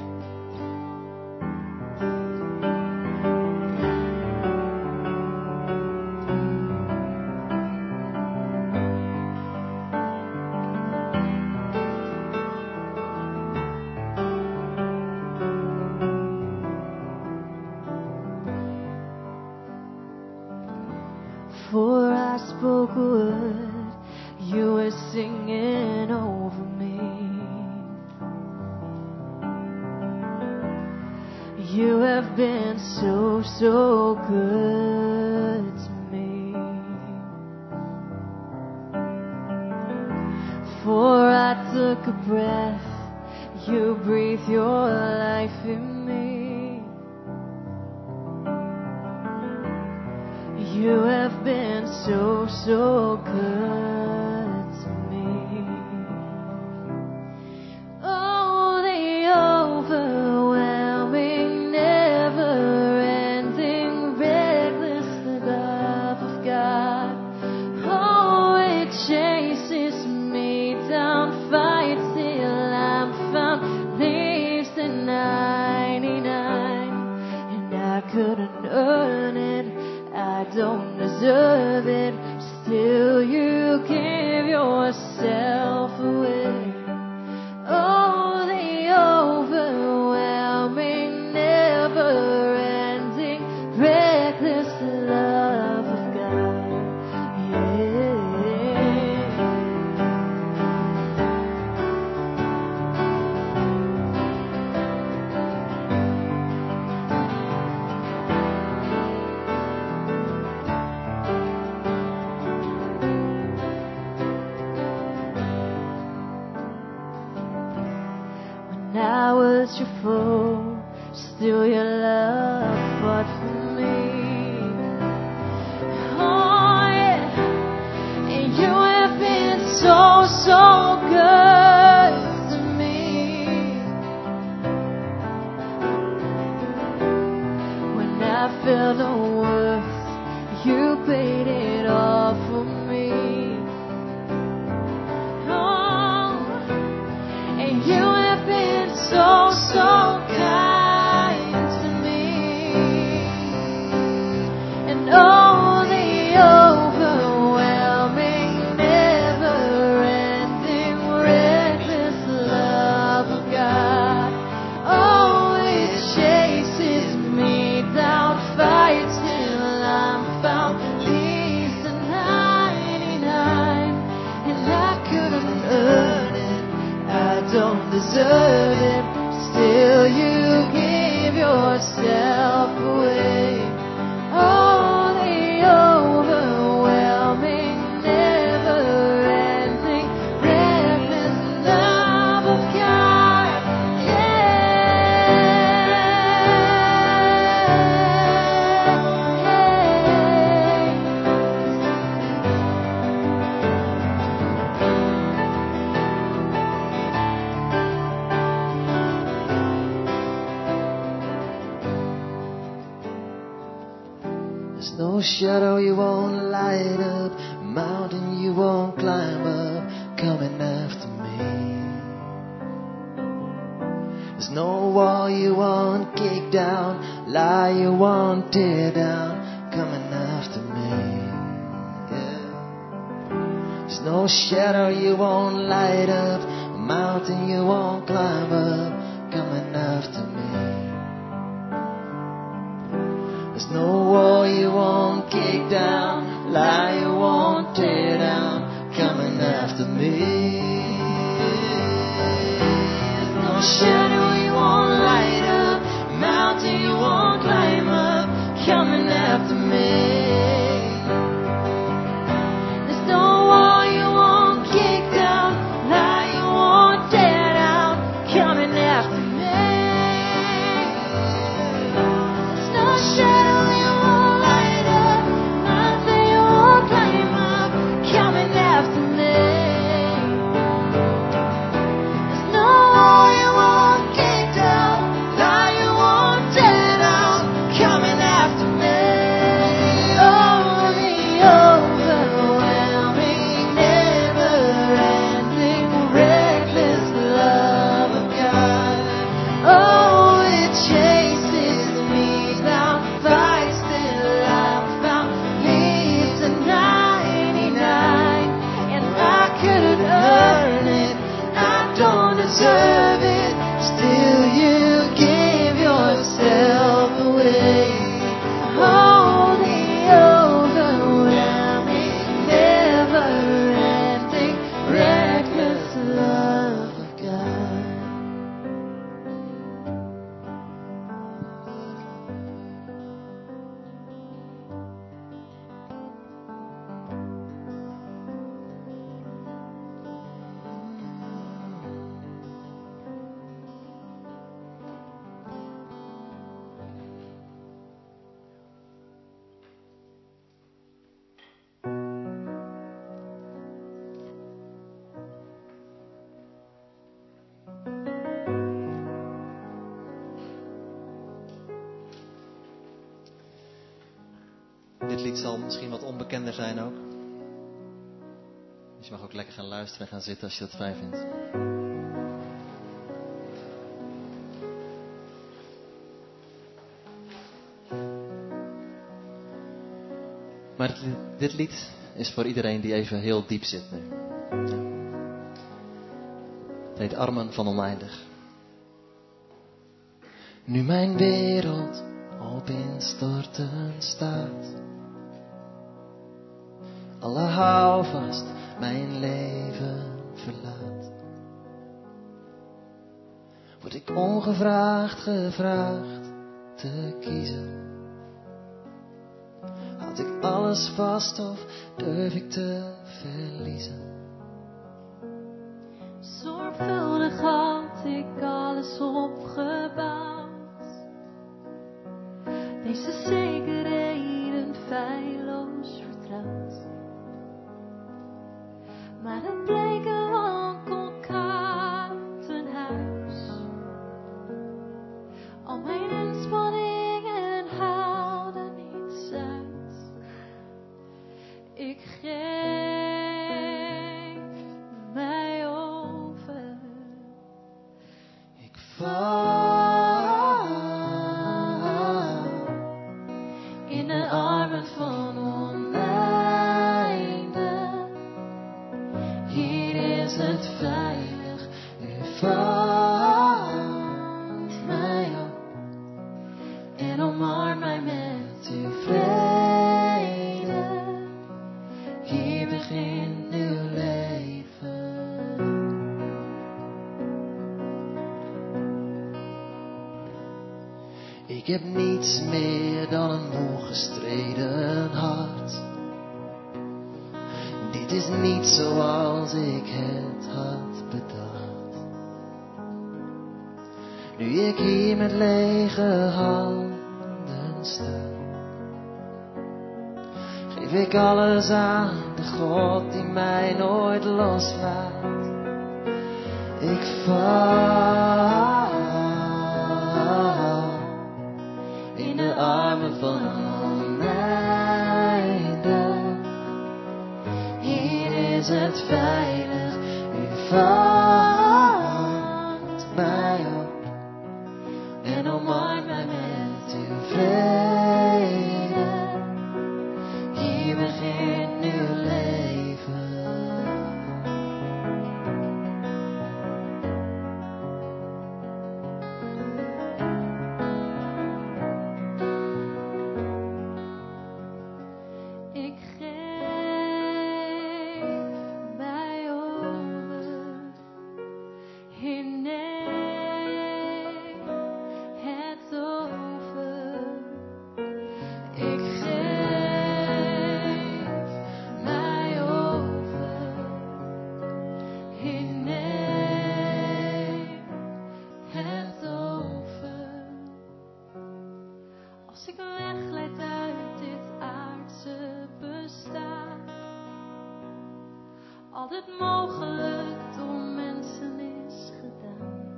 Before I spoke a word, you were singing over me. You have been so, so good to me. Before I took a breath, you breathed your life in me. You have been so, so good to me. Oh, the overwhelming, never-ending, reckless love of God. Oh, it chases me down, fights till I'm found, leaves the ninety-nine, and I couldn't earn it. I don't deserve it, still you give yourself away. Oh, the overwhelming, never-ending, reckless love of God. Yeah. I was your foe, still your love fought for me. Oh yeah, and you have been so, so good to me. When I felt no worth, you paid it all for me. Oh, and you have been so, so kind to me. And oh, the overwhelming, never-ending, reckless love of God. Oh, it chases me down, fights till I'm found, leaves the ninety-nine, and I couldn't earn it. I don't deserve it, still you give yourself away. Oh, the overwhelming, never-ending, reckless love of God. There's no shadow you won't light up, mountain you won't climb up, coming after me. There's no wall you won't kick down, lie you won't tear down, coming after me. Yeah. There's no shadow you won't light up, mountain you won't climb up, coming after me. There's no wall you won't kick down, lie you won't tear down, coming after me. There's no shadow you won't light up, mountain you won't climb up, coming after me. There's no Dit lied zal misschien wat onbekender zijn ook. Dus je mag ook lekker gaan luisteren en gaan zitten als je dat fijn vindt. Maar dit, dit lied is voor iedereen die even heel diep zit nu. Ja. Het heet Armen van Oneindig. Nu mijn wereld op instorten staat, alle houvast mijn leven verlaat, word ik ongevraagd gevraagd te kiezen. Houd ik alles vast of durf ik te verliezen? Zorgvuldig had ik alles opgebouwd, deze zekerheden feilloos vertrouwd. Maar het bleek een wankel kaartenhuis. Al mijn inspanningen haalden niets uit. Ik geef mij over. Ik val in de armen van oneindig. Hier is het veilig, u vangt mij op en omarmt mij met uw vrede. Hier begint uw leven. Ik heb niets meer dan een moe gestreden hart. Dit is niet zoals ik het had bedacht. Nu ik hier met lege handen sta, geef ik alles aan de God die mij nooit loslaat. Ik val in de armen van oneindig. Hier is het veilig, u vangt mij op en omarmt mij met uw vrede. Hier begint uw leven. Ik geef mij over. Heer, neem het over. Ik geef mij over. Heer, neem het over. Als ik wegleid uit dit aardse bestaan, al het mogelijk door mensen is gedaan,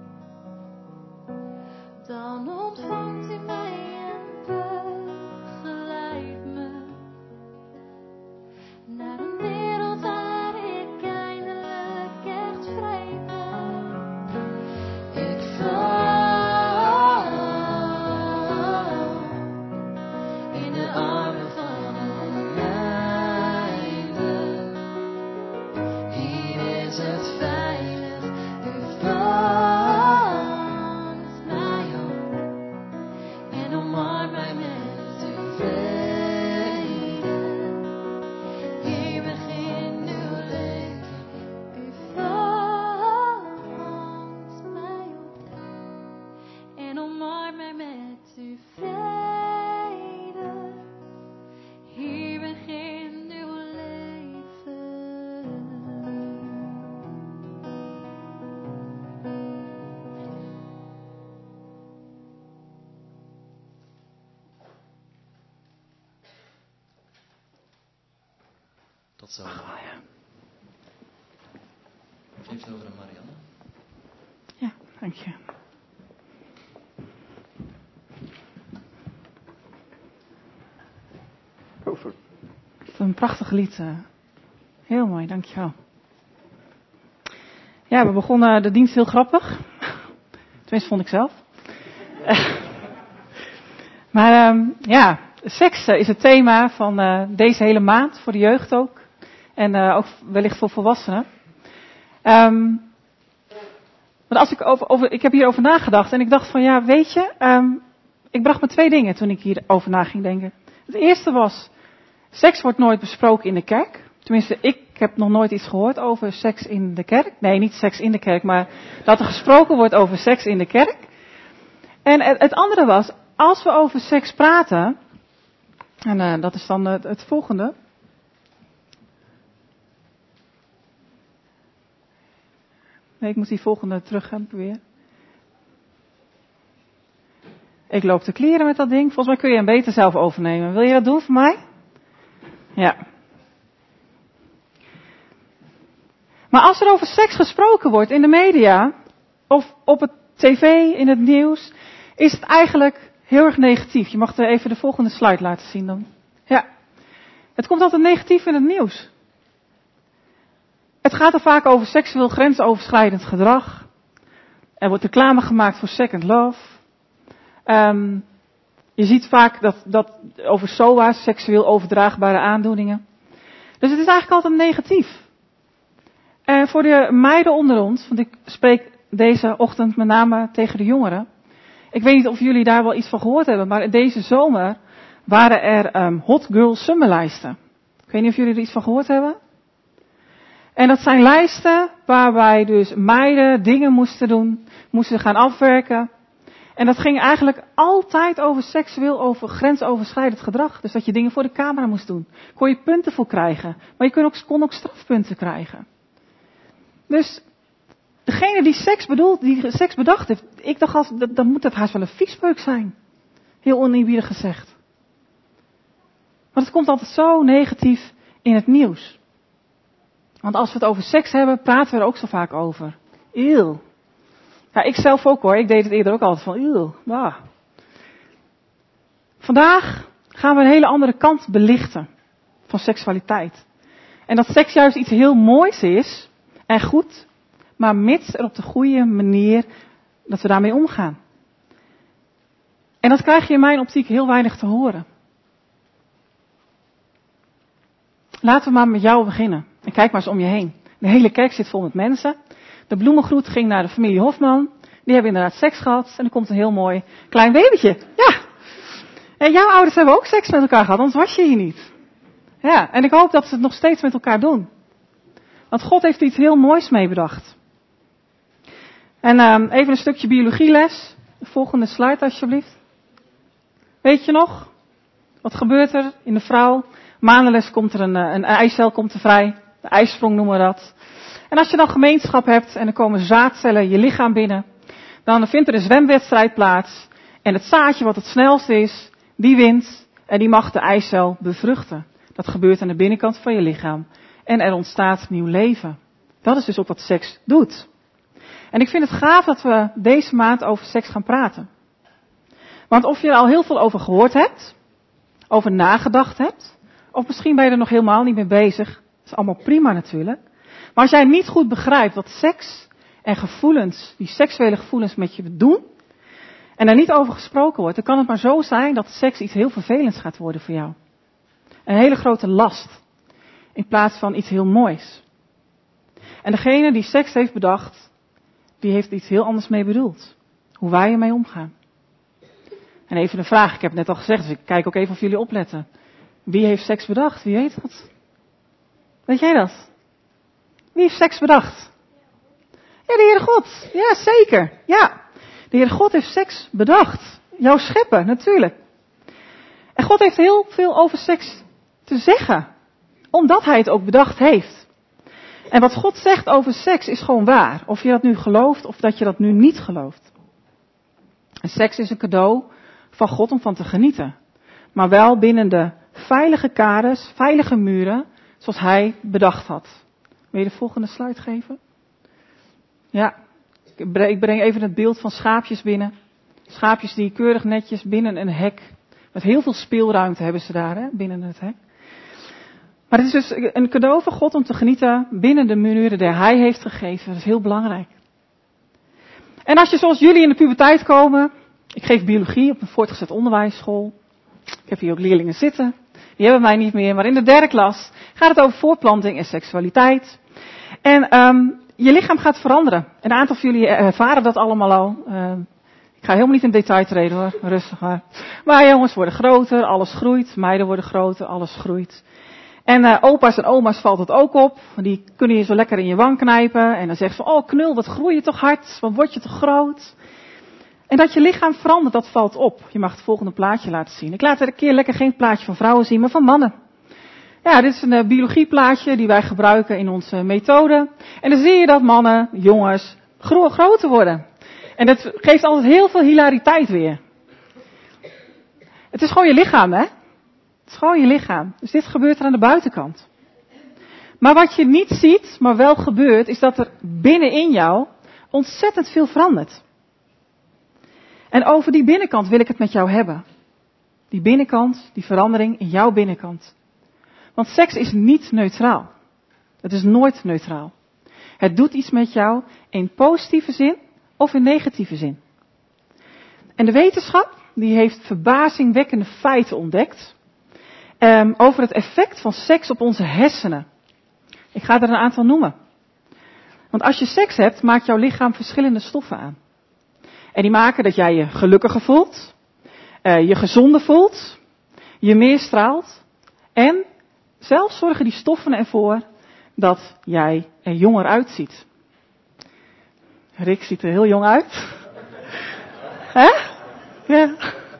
dan ontvangt u mij en begeleidt me naar een wereld waar ik eindelijk echt vrij ben. Ik val in de armen van oneindig. Hier is het veilig, u vangt mij op en omarmt mij met uw vrede. Hier begint uw leven, U vangt mij op en omarmt mij met uw vrede. Hier begint uw leven. Tot zo. Geef het over aan Marianne. Ja, dank je. Een prachtig lied. Uh. Heel mooi, dankjewel. Ja, we begonnen de dienst heel grappig. Tenminste, vond ik zelf. maar um, ja, seks uh, is het thema van uh, deze hele maand, voor de jeugd ook. En uh, ook wellicht voor volwassenen. Um, want als ik, over, over, ik heb hierover nagedacht en ik dacht van ja, weet je, um, ik bracht me twee dingen toen ik hierover na ging denken. Het eerste was, seks wordt nooit besproken in de kerk. Tenminste, ik heb nog nooit iets gehoord over seks in de kerk. Nee, niet seks in de kerk, maar dat er gesproken wordt over seks in de kerk. En het, het andere was, als we over seks praten, en uh, dat is dan het, het volgende. Nee, ik moet die volgende terug gaan proberen. Ik loop te kleren met dat ding. Volgens mij kun je hem beter zelf overnemen. Wil je dat doen voor mij? Ja. Maar als er over seks gesproken wordt in de media, of op het tv, in het nieuws, is het eigenlijk heel erg negatief. Je mag er even de volgende slide laten zien dan. Ja. Het komt altijd negatief in het nieuws. Het gaat er vaak over seksueel grensoverschrijdend gedrag. Er wordt reclame gemaakt voor second love. Um, je ziet vaak dat, dat over S O A's, seksueel overdraagbare aandoeningen. Dus het is eigenlijk altijd negatief. En voor de meiden onder ons, want ik spreek deze ochtend met name tegen de jongeren. Ik weet niet of jullie daar wel iets van gehoord hebben, maar deze zomer waren er um, Hot Girl Summer lijsten. Ik weet niet of jullie er iets van gehoord hebben. En dat zijn lijsten waarbij dus meiden dingen moesten doen, moesten gaan afwerken. En dat ging eigenlijk altijd over seksueel, over grensoverschrijdend gedrag. Dus dat je dingen voor de camera moest doen. Kon je punten voor krijgen, maar je kon ook, kon ook strafpunten krijgen. Dus degene die seks bedoelt, die seks bedacht heeft, ik dacht als, dat, dan moet dat haast wel een viespeuk zijn. Heel oneerbiedig gezegd. Want het komt altijd zo negatief in het nieuws. Want als we het over seks hebben, praten we er ook zo vaak over. Eeuw. Ja, ik zelf ook hoor. Ik deed het eerder ook altijd van eeuw. Ah. Vandaag gaan we een hele andere kant belichten van seksualiteit. En dat seks juist iets heel moois is en goed, maar mits er op de goede manier dat we daarmee omgaan. En dat krijg je in mijn optiek heel weinig te horen. Laten we maar met jou beginnen. En kijk maar eens om je heen. De hele kerk zit vol met mensen. De bloemengroet ging naar de familie Hofman. Die hebben inderdaad seks gehad. En er komt een heel mooi klein babytje. Ja. En jouw ouders hebben ook seks met elkaar gehad, anders was je hier niet. Ja. En ik hoop dat ze het nog steeds met elkaar doen. Want God heeft er iets heel moois mee bedacht. En um, even een stukje biologieles. De volgende slide alsjeblieft. Weet je nog? Wat gebeurt er in de vrouw? Maandenles komt er een, een eicel komt er vrij. De ijsprong noemen we dat. En als je dan gemeenschap hebt en er komen zaadcellen je lichaam binnen, dan vindt er een zwemwedstrijd plaats. En het zaadje wat het snelst is, die wint en die mag de eicel bevruchten. Dat gebeurt aan de binnenkant van je lichaam. En er ontstaat nieuw leven. Dat is dus ook wat seks doet. En ik vind het gaaf dat we deze maand over seks gaan praten. Want of je er al heel veel over gehoord hebt, over nagedacht hebt, of misschien ben je er nog helemaal niet mee bezig. Dat is allemaal prima natuurlijk. Maar als jij niet goed begrijpt wat seks en gevoelens, die seksuele gevoelens met je doen, en er niet over gesproken wordt, dan kan het maar zo zijn dat seks iets heel vervelends gaat worden voor jou. Een hele grote last. In plaats van iets heel moois. En degene die seks heeft bedacht, die heeft iets heel anders mee bedoeld. Hoe wij ermee omgaan. En even een vraag, ik heb het net al gezegd, dus ik kijk ook even of jullie opletten. Wie heeft seks bedacht? Wie weet dat? Weet jij dat? Wie heeft seks bedacht? Ja, de Heere God. Ja, zeker. Ja. De Heere God heeft seks bedacht. Jouw schepper, natuurlijk. En God heeft heel veel over seks te zeggen. Omdat hij het ook bedacht heeft. En wat God zegt over seks is gewoon waar. Of je dat nu gelooft of dat je dat nu niet gelooft. En seks is een cadeau van God om van te genieten. Maar wel binnen de veilige kaders, veilige muren, zoals hij bedacht had. Wil je de volgende slide geven? Ja, ik breng even het beeld van schaapjes binnen. Schaapjes die keurig netjes binnen een hek Met heel veel speelruimte hebben ze daar, hè, binnen het hek. Maar het is dus een cadeau van God om te genieten binnen de muren die Hij heeft gegeven. Dat is heel belangrijk. En als je zoals jullie in de puberteit komen. Ik geef biologie op een voortgezet onderwijsschool. Ik heb hier ook leerlingen zitten. Die hebben mij niet meer. Maar in de derde klas gaat het over voortplanting en seksualiteit. En um, je lichaam gaat veranderen. Een aantal van jullie ervaren dat allemaal al. Uh, ik ga helemaal niet in detail treden hoor. Rustig maar. Maar jongens worden groter. Alles groeit. Meiden worden groter. Alles groeit. En uh, opa's en oma's valt het ook op. Die kunnen je zo lekker in je wang knijpen. En dan zeggen ze van, oh knul, wat groei je toch hard. Wat word je toch groot. En dat je lichaam verandert, dat valt op. Je mag het volgende plaatje laten zien. Ik laat er een keer lekker geen plaatje van vrouwen zien, maar van mannen. Ja, dit is een uh, biologieplaatje die wij gebruiken in onze methode. En dan zie je dat mannen, jongens, gro- groter worden. En dat geeft altijd heel veel hilariteit weer. Het is gewoon je lichaam, hè? Het is gewoon je lichaam. Dus dit gebeurt er aan de buitenkant. Maar wat je niet ziet, maar wel gebeurt, is dat er binnenin jou ontzettend veel verandert. En over die binnenkant wil ik het met jou hebben. Die binnenkant, die verandering in jouw binnenkant. Want seks is niet neutraal. Het is nooit neutraal. Het doet iets met jou in positieve zin of in negatieve zin. En de wetenschap, die heeft verbazingwekkende feiten ontdekt. Um, over het effect van seks op onze hersenen. Ik ga er een aantal noemen. Want als je seks hebt, maakt jouw lichaam verschillende stoffen aan. En die maken dat jij je gelukkiger voelt, uh, je gezonder voelt, je meer straalt. En zelfs zorgen die stoffen ervoor dat jij er jonger uitziet. Rick ziet er heel jong uit. Hè? Ja.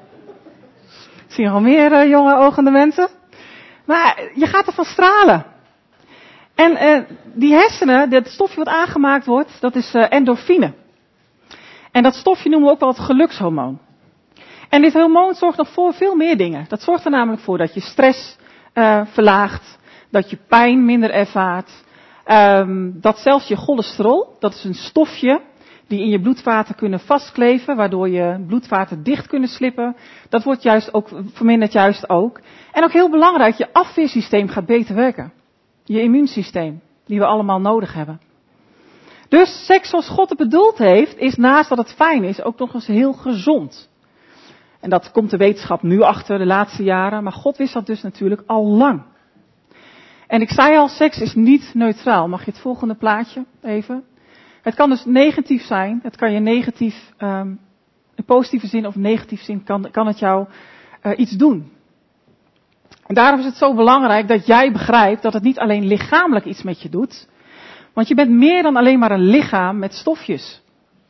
Ik zie nog meer uh, jonge ogende mensen. Maar je gaat ervan stralen. En uh, die hersenen, dat stofje wat aangemaakt wordt, dat is uh, endorfine. En dat stofje noemen we ook wel het gelukshormoon. En dit hormoon zorgt nog voor veel meer dingen. Dat zorgt er namelijk voor dat je stress uh, verlaagt, dat je pijn minder ervaart, um, dat zelfs je cholesterol, dat is een stofje die in je bloedvaten kunnen vastkleven, waardoor je bloedvaten dicht kunnen slippen, dat wordt juist ook, vermindert juist ook. En ook heel belangrijk, je afweersysteem gaat beter werken. Je immuunsysteem, die we allemaal nodig hebben. Dus seks zoals God het bedoeld heeft, is naast dat het fijn is, ook nog eens heel gezond. En dat komt de wetenschap nu achter de laatste jaren, maar God wist dat dus natuurlijk al lang. En ik zei al, seks is niet neutraal. Mag je het volgende plaatje even? Het kan dus negatief zijn, het kan je negatief, um, in positieve zin of negatieve zin, kan, kan het jou uh, iets doen. En daarom is het zo belangrijk dat jij begrijpt dat het niet alleen lichamelijk iets met je doet. Want je bent meer dan alleen maar een lichaam met stofjes.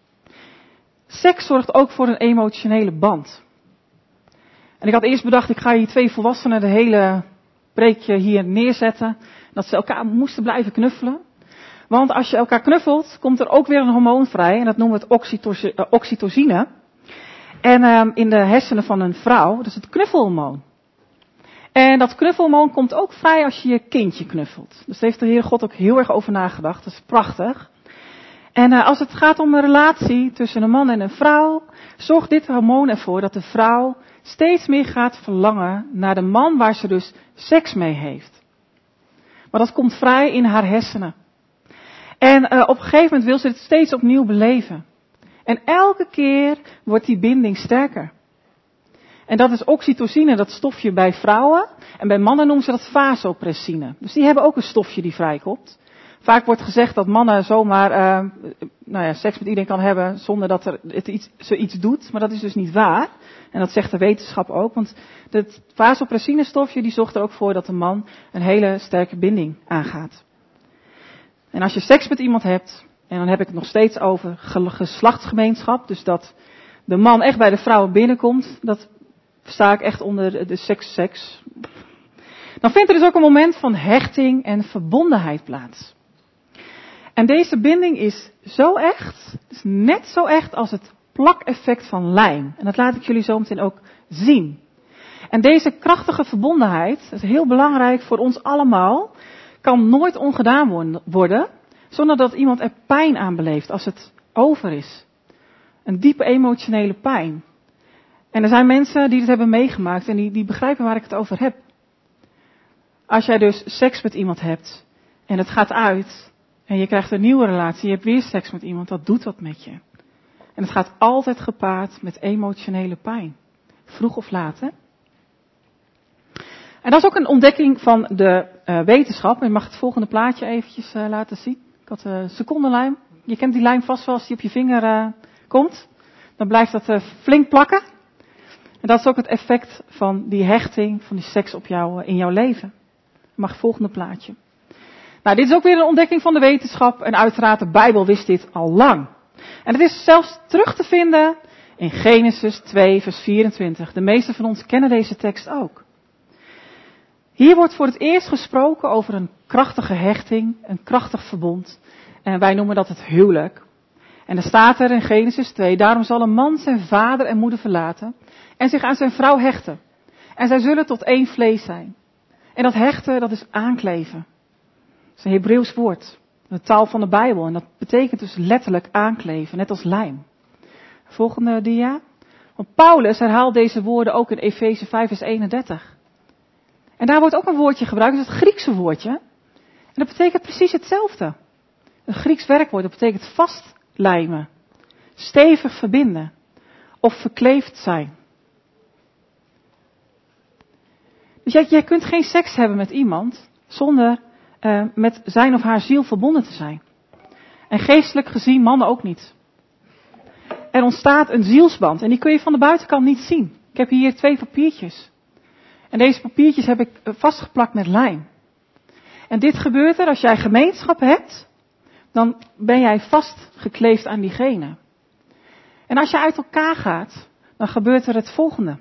Seks zorgt ook voor een emotionele band. En ik had eerst bedacht, ik ga hier twee volwassenen de hele preekje hier neerzetten. Dat ze elkaar moesten blijven knuffelen. Want als je elkaar knuffelt, komt er ook weer een hormoon vrij. En dat noemen we het oxytoci- uh, oxytocine. En uh, in de hersenen van een vrouw, dat is het knuffelhormoon. En dat knuffelhormoon komt ook vrij als je je kindje knuffelt. Dus daar heeft de Heer God ook heel erg over nagedacht. Dat is prachtig. En uh, als het gaat om een relatie tussen een man en een vrouw, zorgt dit hormoon ervoor dat de vrouw steeds meer gaat verlangen naar de man waar ze dus seks mee heeft. Maar dat komt vrij in haar hersenen. En uh, op een gegeven moment wil ze het steeds opnieuw beleven. En elke keer wordt die binding sterker. En dat is oxytocine, dat stofje bij vrouwen. En bij mannen noemen ze dat vasopressine. Dus die hebben ook een stofje die vrijkomt. Vaak wordt gezegd dat mannen zomaar uh, nou ja, seks met iedereen kan hebben zonder dat er het iets, zoiets doet. Maar dat is dus niet waar. En dat zegt de wetenschap ook. Want het vasopressine stofje die zorgt er ook voor dat de man een hele sterke binding aangaat. En als je seks met iemand hebt, en dan heb ik het nog steeds over geslachtsgemeenschap. Dus dat de man echt bij de vrouw binnenkomt. Dat sta ik echt onder de seks-seks. Dan vindt er dus ook een moment van hechting en verbondenheid plaats. En deze binding is zo echt, is net zo echt als het plakeffect van lijm. En dat laat ik jullie zo meteen ook zien. En deze krachtige verbondenheid, dat is heel belangrijk voor ons allemaal, kan nooit ongedaan worden, zonder dat iemand er pijn aan beleeft als het over is. Een diepe emotionele pijn. En er zijn mensen die dit hebben meegemaakt en die, die begrijpen waar ik het over heb. Als jij dus seks met iemand hebt en het gaat uit en je krijgt een nieuwe relatie, je hebt weer seks met iemand, dat doet wat met je. En het gaat altijd gepaard met emotionele pijn. Vroeg of laat, hè? En dat is ook een ontdekking van de uh, wetenschap. Je mag het volgende plaatje eventjes uh, laten zien. Ik had een uh, secondenlijm. Je kent die lijm vast wel als die op je vinger uh, komt. Dan blijft dat uh, flink plakken. En dat is ook het effect van die hechting, van die seks op jou, uh, in jouw leven. Je mag het volgende plaatje. Nou, dit is ook weer een ontdekking van de wetenschap. En uiteraard, de Bijbel wist dit al lang. En het is zelfs terug te vinden in Genesis twee, vers vierentwintig. De meesten van ons kennen deze tekst ook. Hier wordt voor het eerst gesproken over een krachtige hechting, een krachtig verbond. En wij noemen dat het huwelijk. En er staat er in Genesis twee, daarom zal een man zijn vader en moeder verlaten en zich aan zijn vrouw hechten. En zij zullen tot één vlees zijn. En dat hechten, dat is aankleven. Dat is een Hebreeuws woord, de taal van de Bijbel. En dat betekent dus letterlijk aankleven, net als lijm. Volgende dia. Want Paulus herhaalt deze woorden ook in Efeze vijf, vers eenendertig. En daar wordt ook een woordje gebruikt, dat is het Griekse woordje. En dat betekent precies hetzelfde. Een Grieks werkwoord, dat betekent vastlijmen, stevig verbinden of verkleefd zijn. Dus jij, jij kunt geen seks hebben met iemand zonder uh, met zijn of haar ziel verbonden te zijn. En geestelijk gezien mannen ook niet. Er ontstaat een zielsband en die kun je van de buitenkant niet zien. Ik heb hier twee papiertjes. En deze papiertjes heb ik vastgeplakt met lijm. En dit gebeurt er als jij gemeenschap hebt, dan ben jij vastgekleefd aan diegene. En als je uit elkaar gaat, dan gebeurt er het volgende.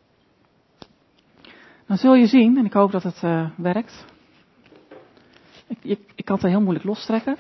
Dan zul je zien, en ik hoop dat het uh, werkt. Ik, ik, ik kan het heel moeilijk lostrekken.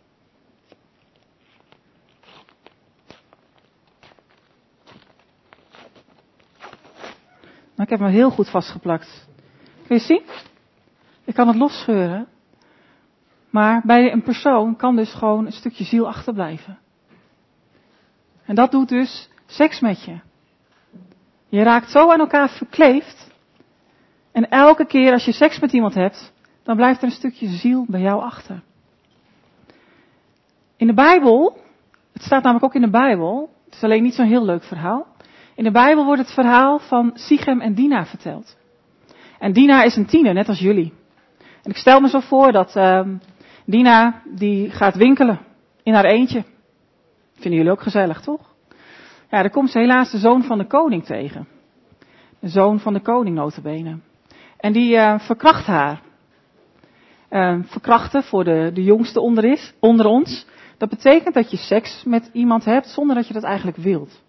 Nou, ik heb hem heel goed vastgeplakt. Kun je zien? Ik kan het losscheuren. Maar bij een persoon kan dus gewoon een stukje ziel achterblijven. En dat doet dus seks met je. Je raakt zo aan elkaar verkleefd. En elke keer als je seks met iemand hebt, dan blijft er een stukje ziel bij jou achter. In de Bijbel, het staat namelijk ook in de Bijbel, het is alleen niet zo'n heel leuk verhaal. In de Bijbel wordt het verhaal van Sichem en Dina verteld. En Dina is een tiener, net als jullie. En ik stel me zo voor dat uh, Dina, die gaat winkelen in haar eentje. Vinden jullie ook gezellig, toch? Ja, dan komt ze helaas de zoon van de koning tegen. De zoon van de koning nota bene. En die uh, verkracht haar. Uh, verkrachten voor de, de jongste onder, is, onder ons. Dat betekent dat je seks met iemand hebt zonder dat je dat eigenlijk wilt.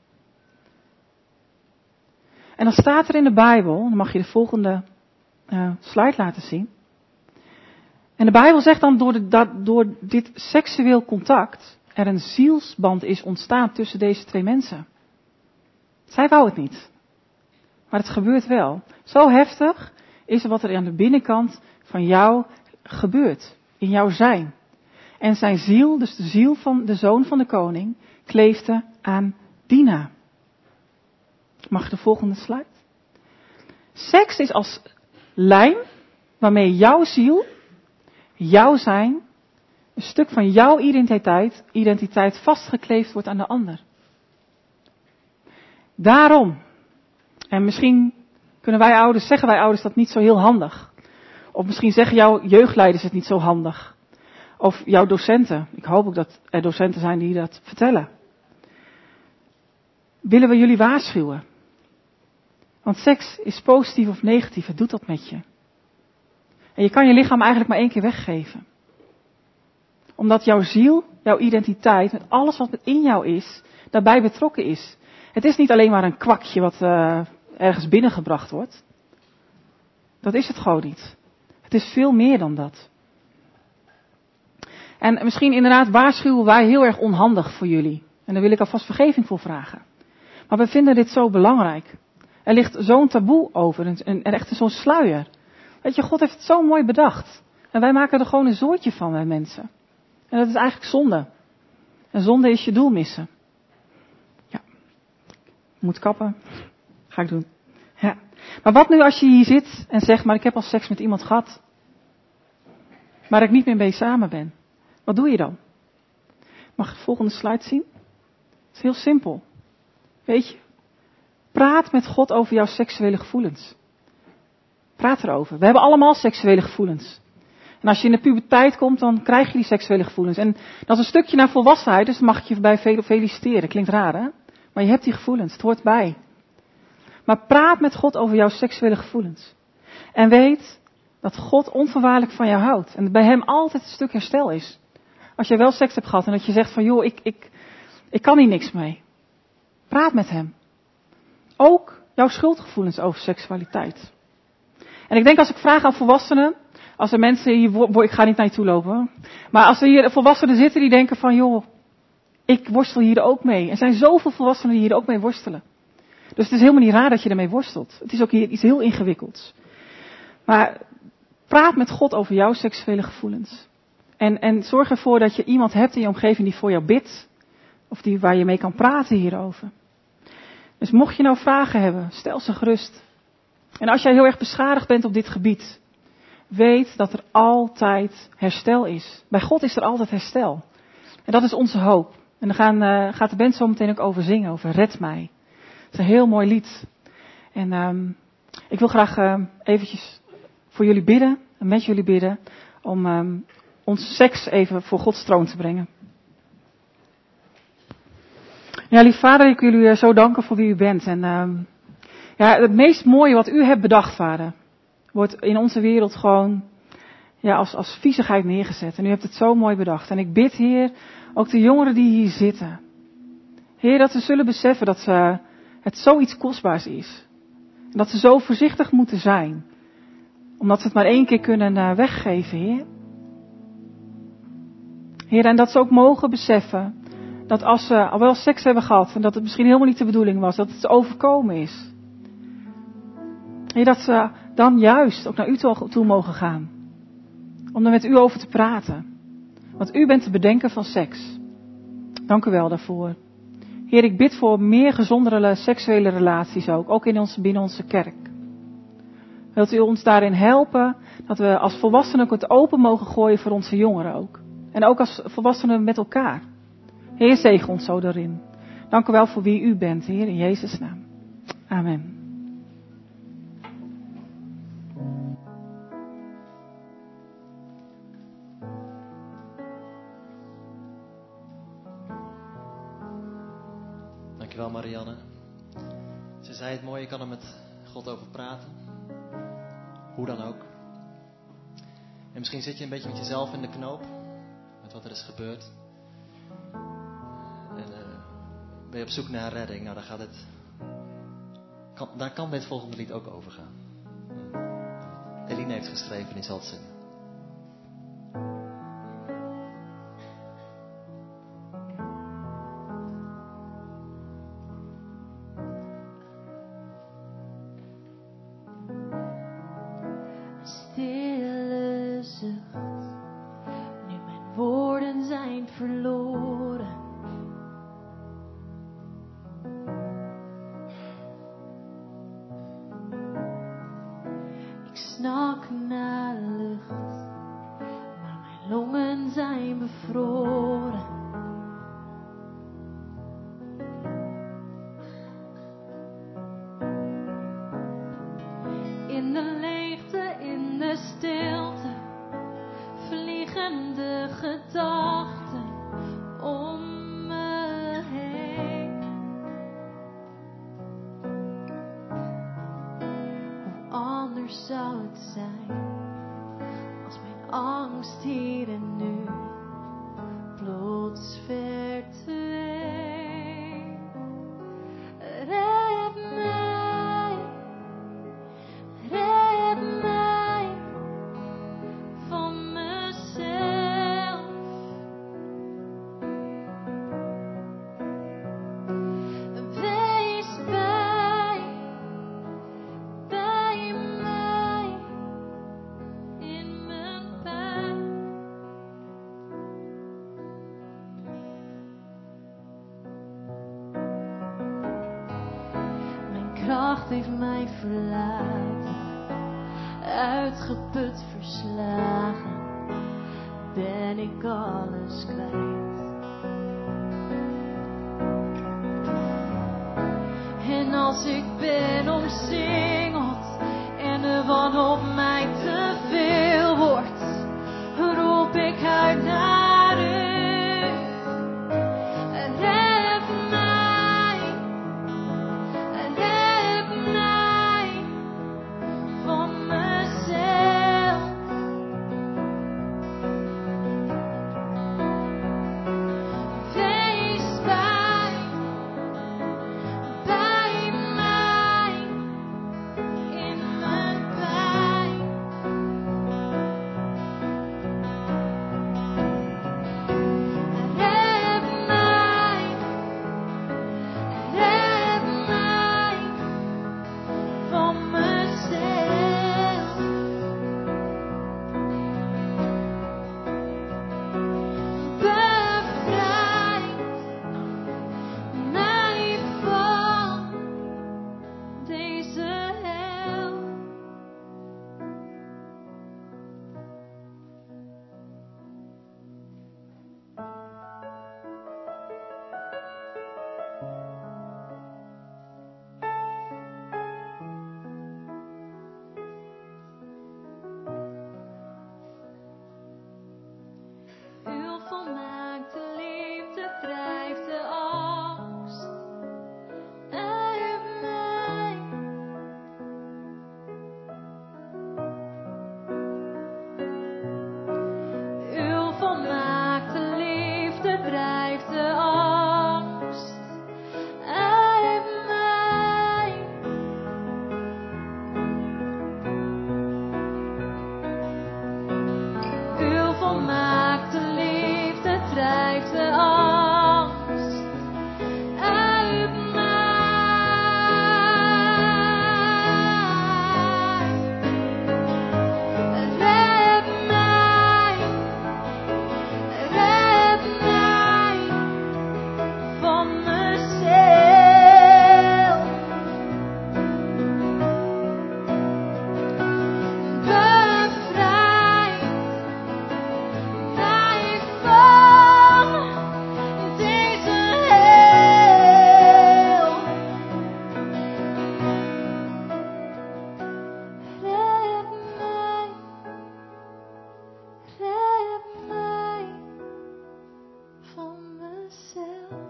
En dan staat er in de Bijbel, dan mag je de volgende uh, slide laten zien. En de Bijbel zegt dan door, de, dat, door dit seksueel contact er een zielsband is ontstaan tussen deze twee mensen. Zij wou het niet. Maar het gebeurt wel. Zo heftig is er wat er aan de binnenkant van jou gebeurt. In jouw zijn. En zijn ziel, dus de ziel van de zoon van de koning, kleefde aan Dina. Mag ik de volgende slide? Seks is als lijm waarmee jouw ziel, jouw zijn, een stuk van jouw identiteit, identiteit vastgekleefd wordt aan de ander. Daarom, en misschien kunnen wij ouders, zeggen wij ouders dat niet zo heel handig. Of misschien zeggen jouw jeugdleiders het niet zo handig. Of jouw docenten. Ik hoop ook dat er docenten zijn die dat vertellen. Willen we jullie waarschuwen. Want seks is positief of negatief, het doet dat met je. En je kan je lichaam eigenlijk maar één keer weggeven. Omdat jouw ziel, jouw identiteit, met alles wat in jou is, daarbij betrokken is. Het is niet alleen maar een kwakje wat uh, ergens binnengebracht wordt. Dat is het gewoon niet. Het is veel meer dan dat. En misschien inderdaad waarschuwen wij heel erg onhandig voor jullie. En daar wil ik alvast vergeving voor vragen. Maar we vinden dit zo belangrijk. Er ligt zo'n taboe over en, en echt zo'n sluier. Weet je, God heeft het zo mooi bedacht. En wij maken er gewoon een zoortje van, wij mensen. En dat is eigenlijk zonde. En zonde is je doel missen. Ja, moet kappen. Ga ik doen. Ja. Maar wat nu als je hier zit en zegt, maar ik heb al seks met iemand gehad. Maar ik niet meer mee samen ben. Wat doe je dan? Mag ik de volgende slide zien? Het is heel simpel. Weet je, praat met God over jouw seksuele gevoelens. Praat erover. We hebben allemaal seksuele gevoelens. En als je in de puberteit komt, dan krijg je die seksuele gevoelens. En dat is een stukje naar volwassenheid, dus dan mag ik je bij feliciteren. Klinkt raar, hè? Maar je hebt die gevoelens, het hoort bij. Maar praat met God over jouw seksuele gevoelens. En weet dat God onvoorwaardelijk van jou houdt. En dat bij hem altijd een stuk herstel is. Als jij wel seks hebt gehad en dat je zegt van, joh, ik, ik, ik kan hier niks mee. Praat met hem. Ook jouw schuldgevoelens over seksualiteit. En ik denk als ik vraag aan volwassenen, als er mensen hier, ik ga niet naar je toe lopen, maar als er hier volwassenen zitten die denken van, joh, ik worstel hier ook mee. Er zijn zoveel volwassenen die hier ook mee worstelen. Dus het is helemaal niet raar dat je ermee worstelt. Het is ook hier iets heel ingewikkelds. Maar praat met God over jouw seksuele gevoelens. En, en zorg ervoor dat je iemand hebt in je omgeving die voor jou bidt. Of die, waar je mee kan praten hierover. Dus mocht je nou vragen hebben, stel ze gerust. En als jij heel erg beschadigd bent op dit gebied, weet dat er altijd herstel is. Bij God is er altijd herstel. En dat is onze hoop. En dan gaan, uh, gaat de band zo meteen ook over zingen, over Red mij. Het is een heel mooi lied. En um, ik wil graag uh, eventjes voor jullie bidden, en met jullie bidden, om um, ons seks even voor Gods troon te brengen. Ja, lief Vader, ik wil u zo danken voor wie u bent. En um, ja, het meest mooie wat u hebt bedacht, Vader, wordt in onze wereld gewoon ja, als, als viezigheid neergezet. En u hebt het zo mooi bedacht. En ik bid, Heer, ook de jongeren die hier zitten. Heer, dat ze zullen beseffen dat ze, het zoiets kostbaars is. En dat ze zo voorzichtig moeten zijn. Omdat ze het maar één keer kunnen uh, weggeven, Heer. Heer, en dat ze ook mogen beseffen dat als ze al wel seks hebben gehad en dat het misschien helemaal niet de bedoeling was, dat het overkomen is. Heer, dat ze dan juist ook naar u toe, toe mogen gaan. Om er met u over te praten. Want u bent de bedenker van seks. Dank u wel daarvoor. Heer, ik bid voor meer gezondere seksuele relaties ook. Ook in ons, binnen onze kerk. Wilt u ons daarin helpen dat we als volwassenen ook het open mogen gooien voor onze jongeren ook. En ook als volwassenen met elkaar. Heer, zegen ons zo daarin. Dank u wel voor wie u bent, Heer, in Jezus' naam. Amen. Dankjewel, Marianne. Ze zei het mooi, je kan er met God over praten. Hoe dan ook. En misschien zit je een beetje met jezelf in de knoop. Met wat er is gebeurd. En uh, ben je op zoek naar redding. Nou, daar gaat het. Kan, daar kan dit volgende lied ook over gaan. Eline heeft geschreven, die zal het zingen. Stille zucht, nu mijn woorden zijn verloren. Ik snak naar lucht, maar mijn longen zijn bevroren. In de leegte, in de stilte, vliegen de gedachten om me heen. Hoe anders zou het zijn als mijn angst hier en nu plots verdween. Red mij. Red mij van mezelf. Wees bij, bij mij in mijn pijn. kracht heeft mij verlaten, uitgeput, verslagen, ben ik alles kwijt. En als ik ben omsingeld en de wanhoop mij te veel wordt, roep ik uit naar u. Red mij, red mij van mezelf. Wees bij, bij mij in mijn pijn. Red mij, red mij van mezelf. Bevrijd mij van deze hel. Uw volmaakte liefde drijft de angst uit mij. Uw volmaakte liefde drijft de angst uit mij. Uw volmaakte liefde drijft de angst uit mij. Red mij, red mij van mezelf. Bevrijd mij van deze hel. Red mij, red mij van mezelf.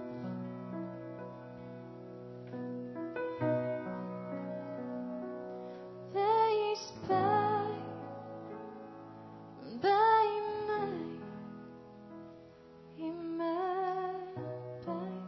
Wees bij, bij mij in mijn pijn.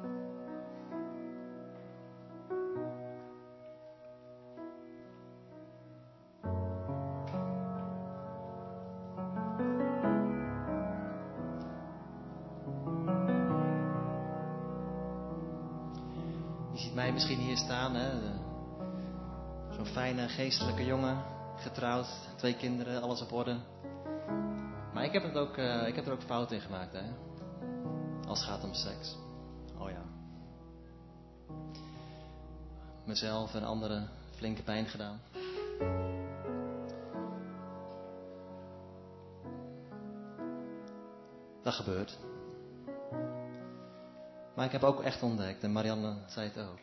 Je ziet mij misschien hier staan, hè? Zo'n fijne, geestelijke jongen, getrouwd, twee kinderen, alles op orde. Maar ik heb, het ook, uh, ik heb er ook fout in gemaakt, hè? Als het gaat om seks. Oh ja. Mezelf en anderen flinke pijn gedaan. Dat gebeurt. Maar ik heb ook echt ontdekt, en Marianne zei het ook.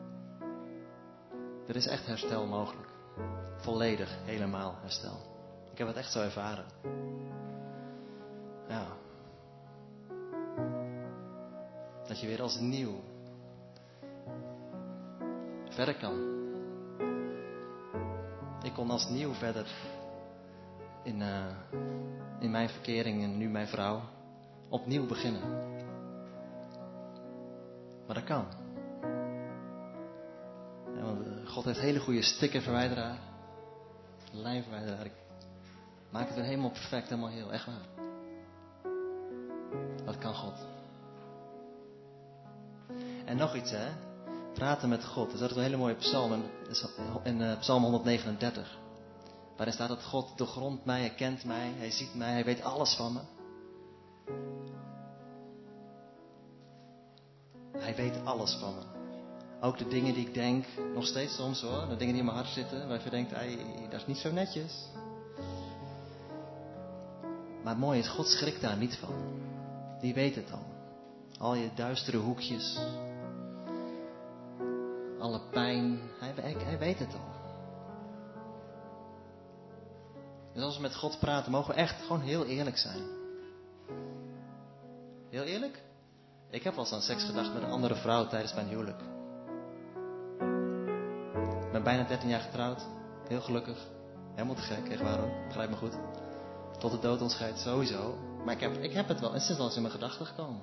Er is echt herstel mogelijk. Volledig, helemaal herstel. Ik heb het echt zo ervaren. Ja. Dat je weer als nieuw verder kan. Ik kon als nieuw verder in, uh, in mijn verkering en nu mijn vrouw opnieuw beginnen. Maar dat kan. Ja, want God heeft hele goede stikkerverwijderaar. Lijnverwijderaar. Ik maak het weer helemaal perfect, helemaal heel. Echt waar. Dat kan God. En nog iets, hè. Praten met God. Er staat een hele mooie psalm in, in uh, Psalm honderdnegenendertig. Waarin staat dat God doorgrondt mij, hij kent mij, hij ziet mij, hij weet alles van me. Hij weet alles van me. Ook de dingen die ik denk, nog steeds soms hoor. De dingen die in mijn hart zitten, waar je denkt, hey, dat is niet zo netjes. Maar het mooie is, God schrikt daar niet van. Die weet het al. Al je duistere hoekjes. Alle pijn. Hij, hij, hij weet het al. Dus als we met God praten, mogen we echt gewoon heel eerlijk zijn. Heel eerlijk? Ik heb wel eens aan seks gedacht met een andere vrouw tijdens mijn huwelijk. Ik ben bijna dertien jaar getrouwd. Heel gelukkig. Helemaal te gek, echt waar hoor. Begrijp me goed. Tot de dood ons scheidt, sowieso. Maar ik heb, ik heb het wel. Het is wel eens in mijn gedachten gekomen.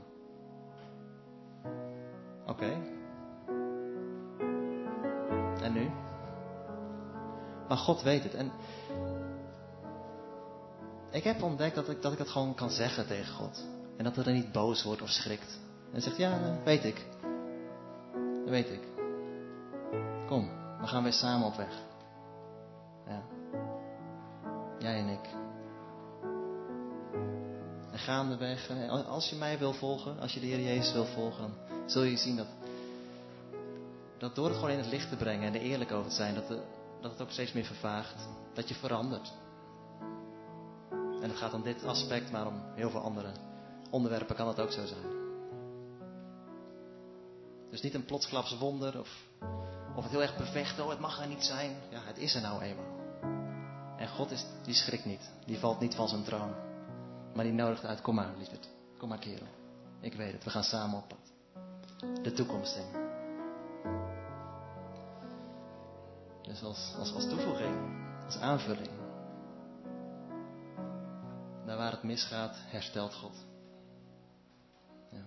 Oké. Okay. En nu? Maar God weet het. En ik heb ontdekt dat ik, dat ik het gewoon kan zeggen tegen God. En dat hij er niet boos wordt of schrikt. En zegt, ja, dat weet ik. Dat weet ik. Kom, we gaan weer samen op weg. Ja. Jij en ik. En gaandeweg, als je mij wil volgen, als je de Heer Jezus wil volgen, zul je zien dat, dat door het gewoon in het licht te brengen en er eerlijk over te zijn, dat, de, dat het ook steeds meer vervaagt. Dat je verandert. En het gaat om dit aspect, maar om heel veel andere onderwerpen kan het ook zo zijn. Dus niet een plotsklaps wonder of, of het heel erg bevechten, oh het mag er niet zijn. Ja, het is er nou eenmaal. En God is, die schrikt niet, die valt niet van zijn troon. Maar die nodigt uit, kom maar lieverd, kom maar kerel. Ik weet het, we gaan samen op pad. De toekomst in. Dus als, als, als toevoeging, als aanvulling. Daar waar het misgaat, herstelt God. Ja.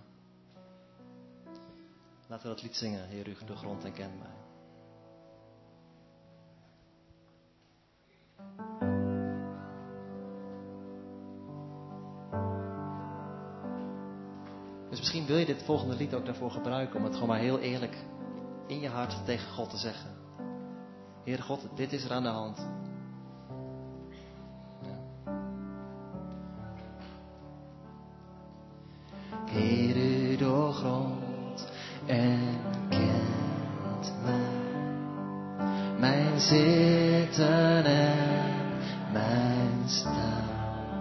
Laten we dat lied zingen, Heer, u de grond en ken mij. Dus misschien wil je dit volgende lied ook daarvoor gebruiken, om het gewoon maar heel eerlijk in je hart tegen God te zeggen. Heer God, dit is er aan de hand. Heer, u doorgrondt en kent mij, mijn zitten en mijn staan.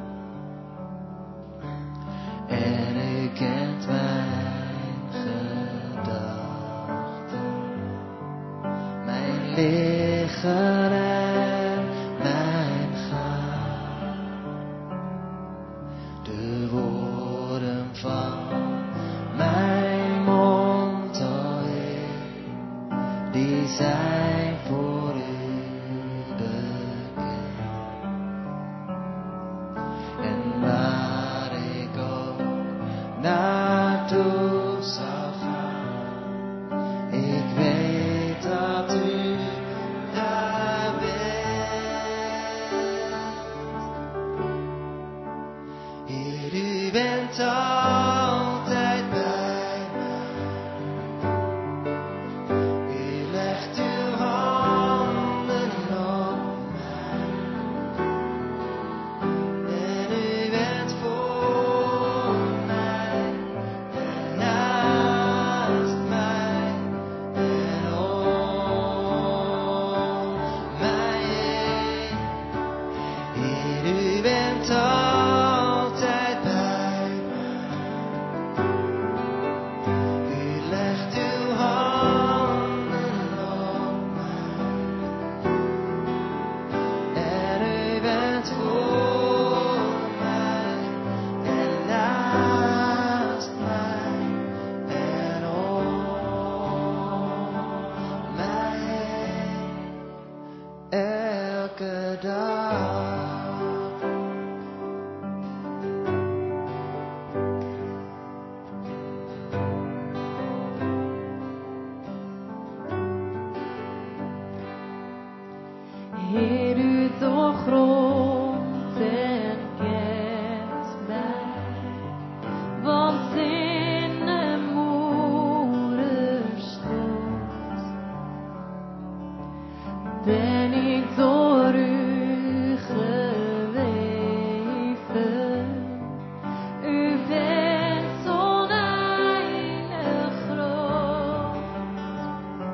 En u kent mijn gedachten, mijn liggen en mijn gaan. De woorden van mijn mond, o Heer, die zijn voor u bekend. En waar ik ook naartoe zal gaan, ik weet dat u daar bent. Heer, u bent altijd bij mij. U legt uw handen op mij. En u bent voor mij en naast mij en om mij heen. Heer, u bent altijd bij mij. U legt uw handen op mij. En u bent voor mij en naast mij en om mij heen. Elke dag. Heer, u doorgrondt en kent mij, want in de moederschoot ben ik door u geweven. U bent oneindig groot.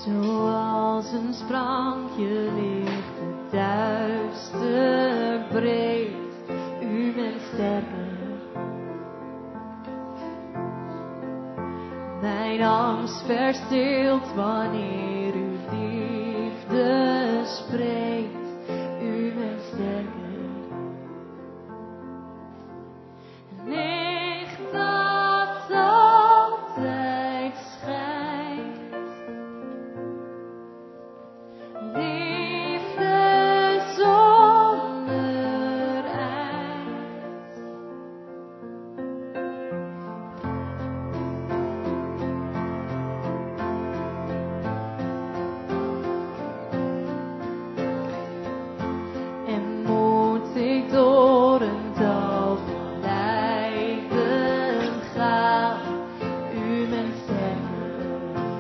Zoals een sprankje licht het duister breekt, u bent sterker. Mijn angst verstilt wanneer uw liefde spreekt, u bent sterker. Licht dat altijd schijnt, liefde zonder eind. En moet ik door een dal van lijden gaan, u bent sterker.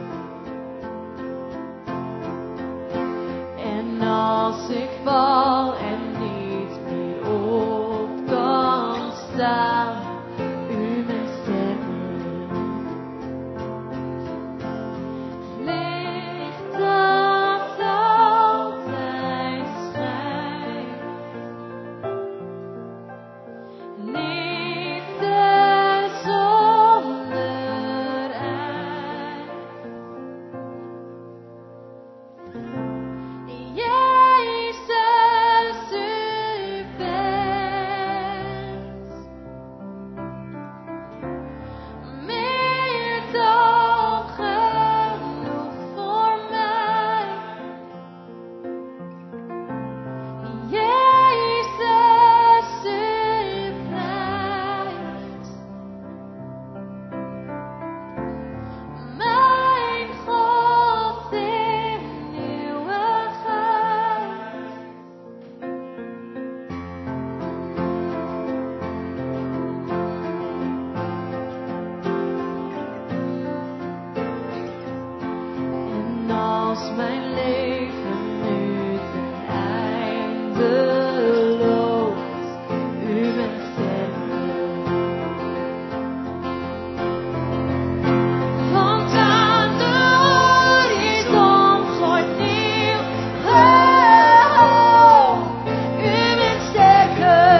En als ik val en niet meer op kan staan, u bent sterker. Licht dat altijd schijnt, liefde zonder eind. Jezus, u bent meer dan genoeg voor mij. Jezus, u blijft mijn God in eeuwigheid. En als mijn leven nu ten einde loopt, u bent sterker. Want aan de horizon gloeit nieuw hoop, u bent sterker.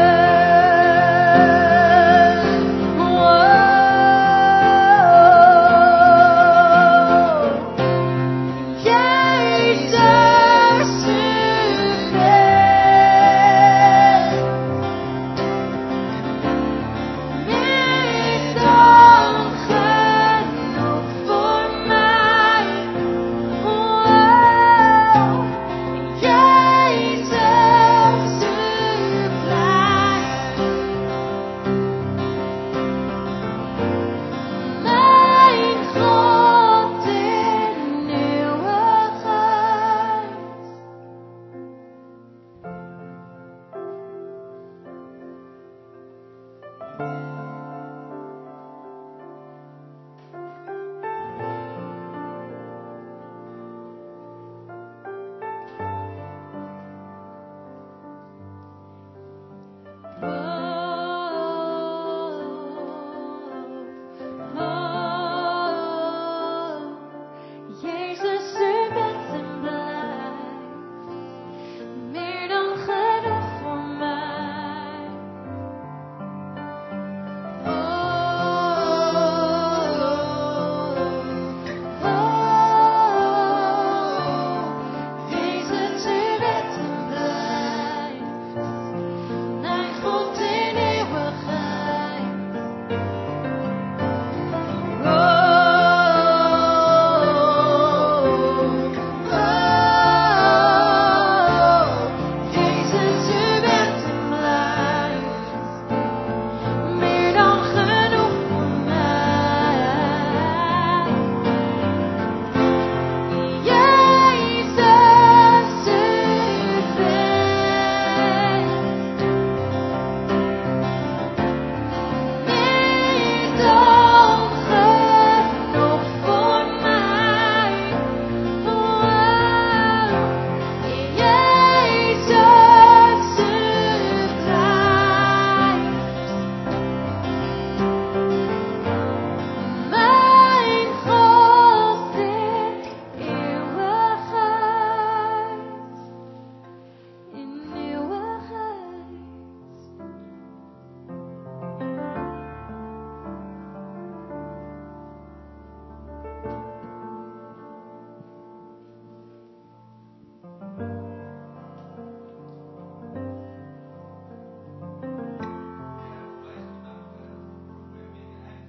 Wow. Jezus,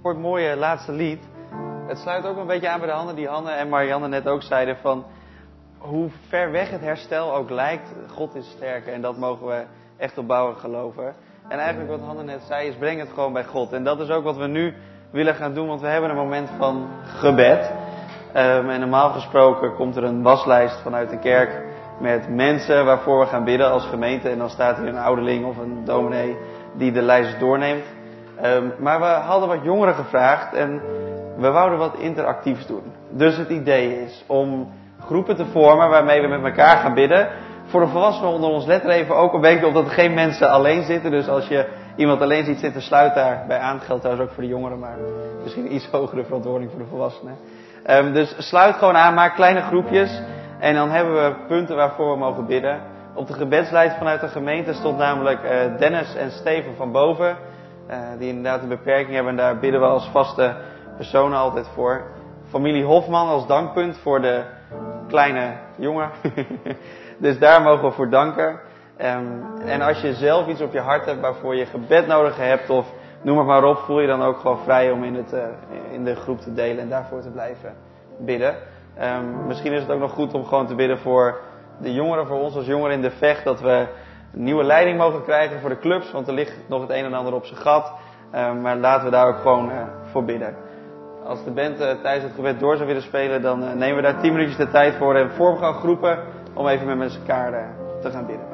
voor het mooie laatste lied. Het sluit ook een beetje aan bij de handen die Hanne en Marianne net ook zeiden van hoe ver weg het herstel ook lijkt, God is sterker en dat mogen we echt opbouwend geloven. En eigenlijk wat Hanne net zei is, breng het gewoon bij God. En dat is ook wat we nu willen gaan doen, want we hebben een moment van gebed. Um, en normaal gesproken komt er een waslijst vanuit de kerk met mensen waarvoor we gaan bidden als gemeente. En dan staat hier een ouderling of een dominee die de lijst doorneemt. Um, maar we hadden wat jongeren gevraagd en we wouden wat interactiefs doen. Dus het idee is om groepen te vormen waarmee we met elkaar gaan bidden. Voor de volwassenen onder ons, let er even ook een beetje op dat er geen mensen alleen zitten. Dus als je iemand alleen ziet zitten, sluit daarbij aan. Dat geldt trouwens ook voor de jongeren, maar misschien een iets hogere verantwoording voor de volwassenen. Um, dus sluit gewoon aan, maak kleine groepjes. En dan hebben we punten waarvoor we mogen bidden. Op de gebedslijst vanuit de gemeente stond namelijk uh, Dennis en Steven van boven. Uh, die inderdaad een beperking hebben en daar bidden we als vaste personen altijd voor. Familie Hofman als dankpunt voor de kleine jongen. Dus daar mogen we voor danken. Um, en als je zelf iets op je hart hebt waarvoor je gebed nodig hebt of noem het maar op, voel je dan ook gewoon vrij om in, het, uh, in de groep te delen en daarvoor te blijven bidden. Um, misschien is het ook nog goed om gewoon te bidden voor de jongeren, voor ons als jongeren in de Vecht, dat we een nieuwe leiding mogen krijgen voor de clubs, want er ligt nog het een en ander op zijn gat. Um, maar laten we daar ook gewoon uh, voor bidden. Als de band uh, tijdens het gebed door zou willen spelen, dan uh, nemen we daar tien minuutjes de tijd voor en vorm gaan groepen om even met elkaar uh, te gaan bidden.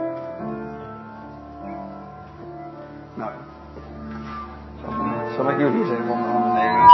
Nou, zal ik jullie eens even onder handen nemen?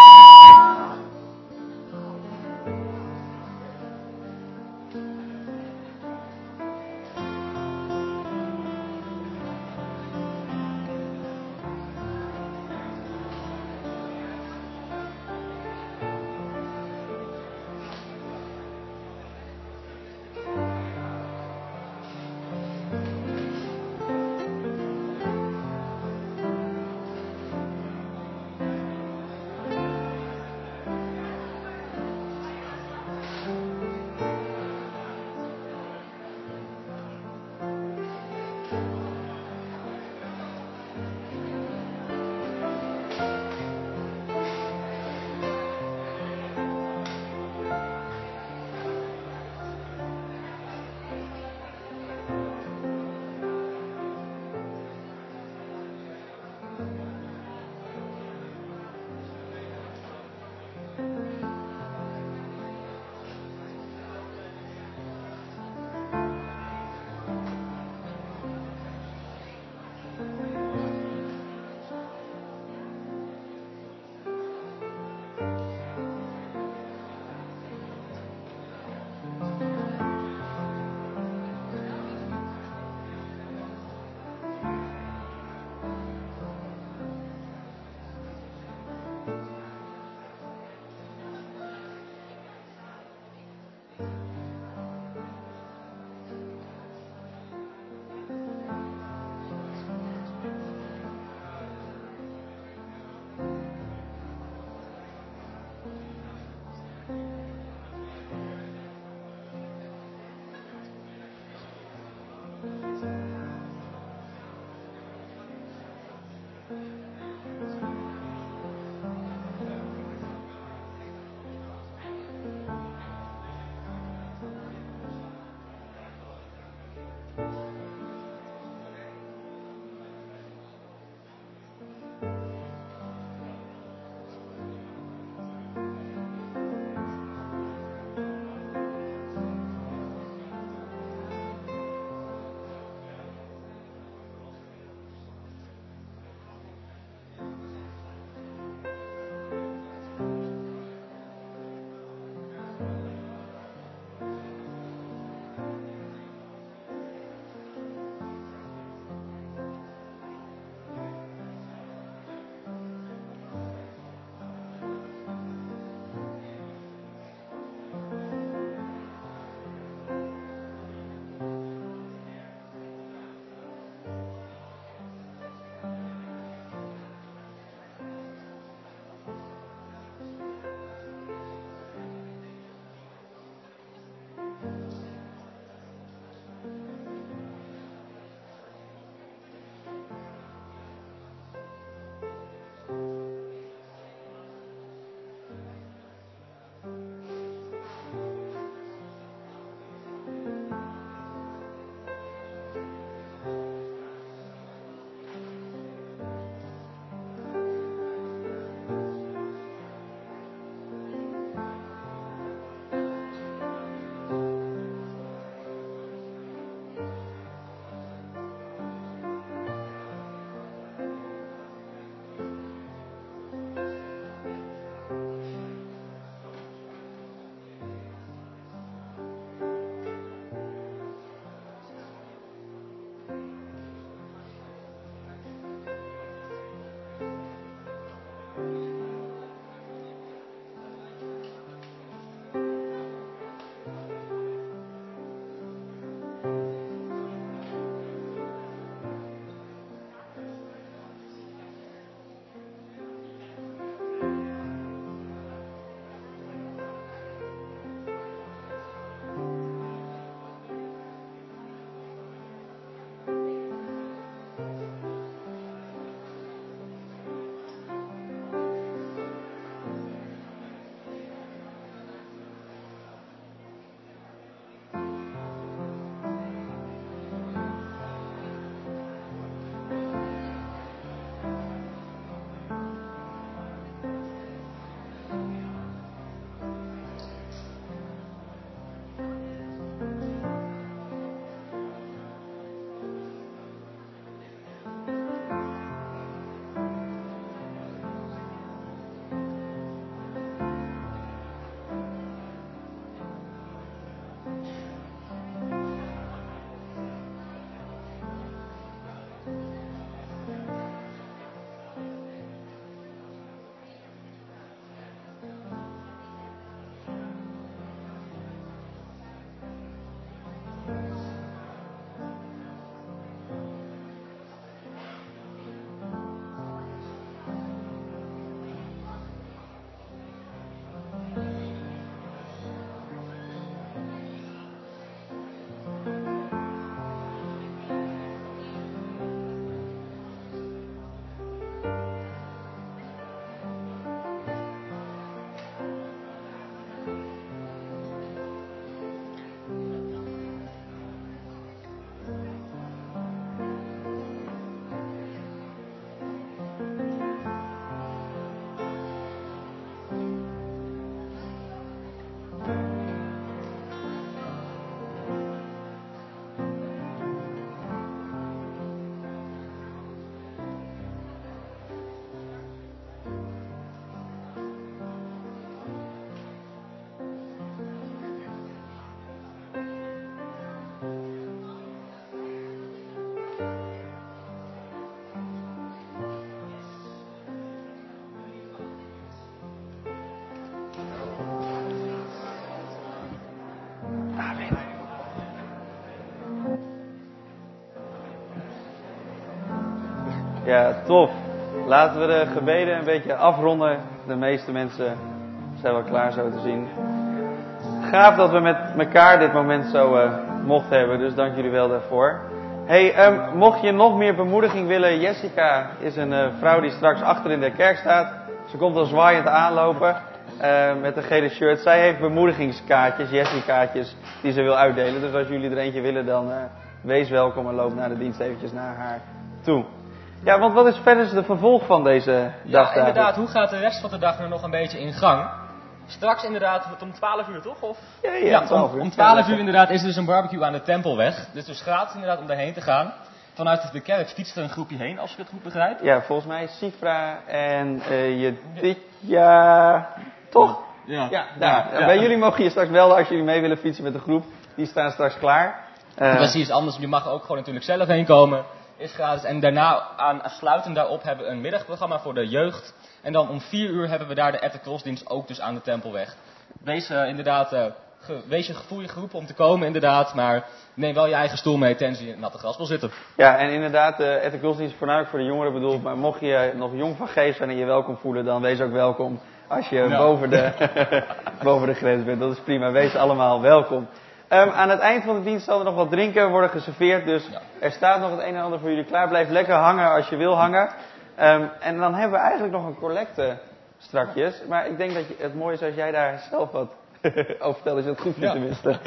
Ja, tof. Laten we de gebeden een beetje afronden. De meeste mensen zijn wel klaar zo te zien. Gaaf dat we met elkaar dit moment zo uh, mochten hebben. Dus dank jullie wel daarvoor. Hey, um, mocht je nog meer bemoediging willen. Jessica is een uh, vrouw die straks achter in de kerk staat. Ze komt al zwaaiend aanlopen. Uh, met een gele shirt. Zij heeft bemoedigingskaartjes, Jessie-kaartjes, die ze wil uitdelen. Dus als jullie er eentje willen, dan uh, wees welkom en loop naar de dienst eventjes naar haar toe. Ja, want wat is verder de vervolg van deze dag? Ja, inderdaad. Hoe gaat de rest van de dag er nog een beetje in gang? Straks inderdaad om twaalf uur, toch? Of? Ja, ja, ja twaalf uur. om, om twaalf uur inderdaad is er dus een barbecue aan de Tempelweg. Dus dus gratis inderdaad om daarheen te gaan. Vanuit de kerk fietst er een groepje heen, als ik het goed begrijp. Ja, volgens mij Sifra en uh, Jeditja, toch? Ja. Ja, daar. Ja, ja. Bij jullie mogen je straks melden als jullie mee willen fietsen met de groep. Die staan straks klaar. Uh, Precies, anders je mag ook gewoon natuurlijk zelf heen komen. Is gratis. En daarna, aan, sluitend daarop, hebben we een middagprogramma voor de jeugd. En dan om vier uur hebben we daar de at the cross dienst ook dus aan de Tempelweg. Wees uh, inderdaad, uh, ge, wees je gevoel je geroepen om te komen inderdaad. Maar neem wel je eigen stoel mee, tenzij je in het natte gras wil zitten. Ja, en inderdaad, de at the cross dienst is voornamelijk voor de jongeren bedoeld. Maar mocht je nog jong van geest zijn en je welkom voelen, dan wees ook welkom. Als je ja. boven, de, boven de grens bent, dat is prima. Wees allemaal welkom. Um, aan het eind van de dienst zal er nog wat drinken worden geserveerd. Dus ja. er staat nog het een en ander voor jullie klaar. Blijf lekker hangen als je wil hangen. Um, en dan hebben we eigenlijk nog een collecte strakjes. Maar ik denk dat je, het mooie is als jij daar zelf wat over vertelt. Als je dat goed vindt ja. tenminste.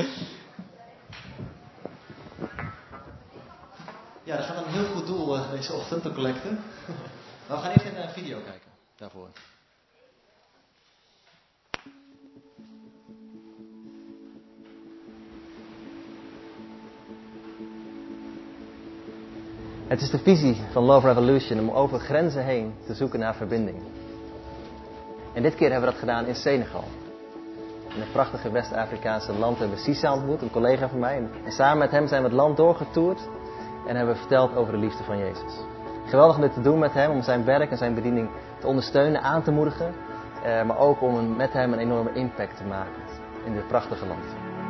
Ja, dat gaat een heel goed doel uh, deze ochtend, de collecte. Maar we gaan even naar een video kijken daarvoor. Het is de visie van Love Revolution om over grenzen heen te zoeken naar verbinding. En dit keer hebben we dat gedaan in Senegal. In het prachtige West-Afrikaanse land hebben we Sisa ontmoet, een collega van mij. En samen met hem zijn we het land doorgetoerd en hebben we verteld over de liefde van Jezus. Geweldig om dit te doen met hem, om zijn werk en zijn bediening te ondersteunen, aan te moedigen. Eh, maar ook om een, met hem een enorme impact te maken in dit prachtige land.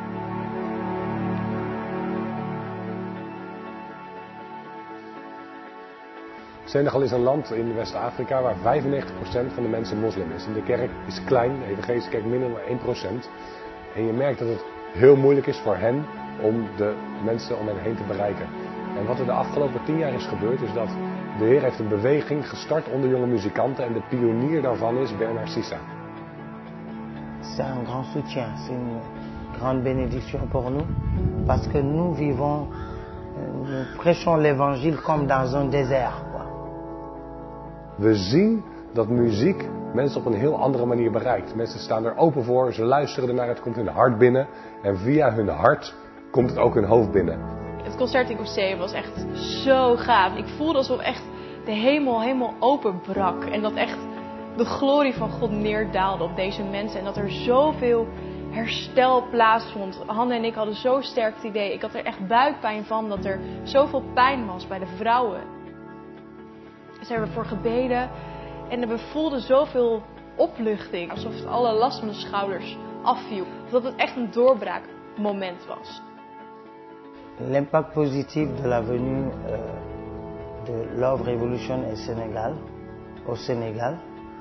Senegal is een land in West-Afrika waar vijfennegentig procent van de mensen moslim is. En de kerk is klein, de evangelische kerk minder dan één procent. En je merkt dat het heel moeilijk is voor hen om de mensen om hen heen te bereiken. En wat er de afgelopen tien jaar is gebeurd, is dat de Heer heeft een beweging gestart onder jonge muzikanten. En de pionier daarvan is Bernard Sisa. C'est un grand soutien, c'est une grande bénédiction pour nous. Parce que nous vivons, nous prêchons l'évangile comme dans un désert. We zien dat muziek mensen op een heel andere manier bereikt. Mensen staan er open voor, ze luisteren ernaar, het komt hun hart binnen. En via hun hart komt het ook hun hoofd binnen. Het concert in Cossé was echt zo gaaf. Ik voelde alsof echt de hemel helemaal openbrak. En dat echt de glorie van God neerdaalde op deze mensen. En dat er zoveel herstel plaatsvond. Hanne en ik hadden zo sterk het idee. Ik had er echt buikpijn van dat er zoveel pijn was bij de vrouwen. Dus hebben we voor gebeden en we voelden zoveel opluchting. Alsof het alle last van de schouders afviel. Dat het echt een doorbraakmoment was. L'impact positif de la venue euh, de Love Revolution au Sénégal, au Sénégal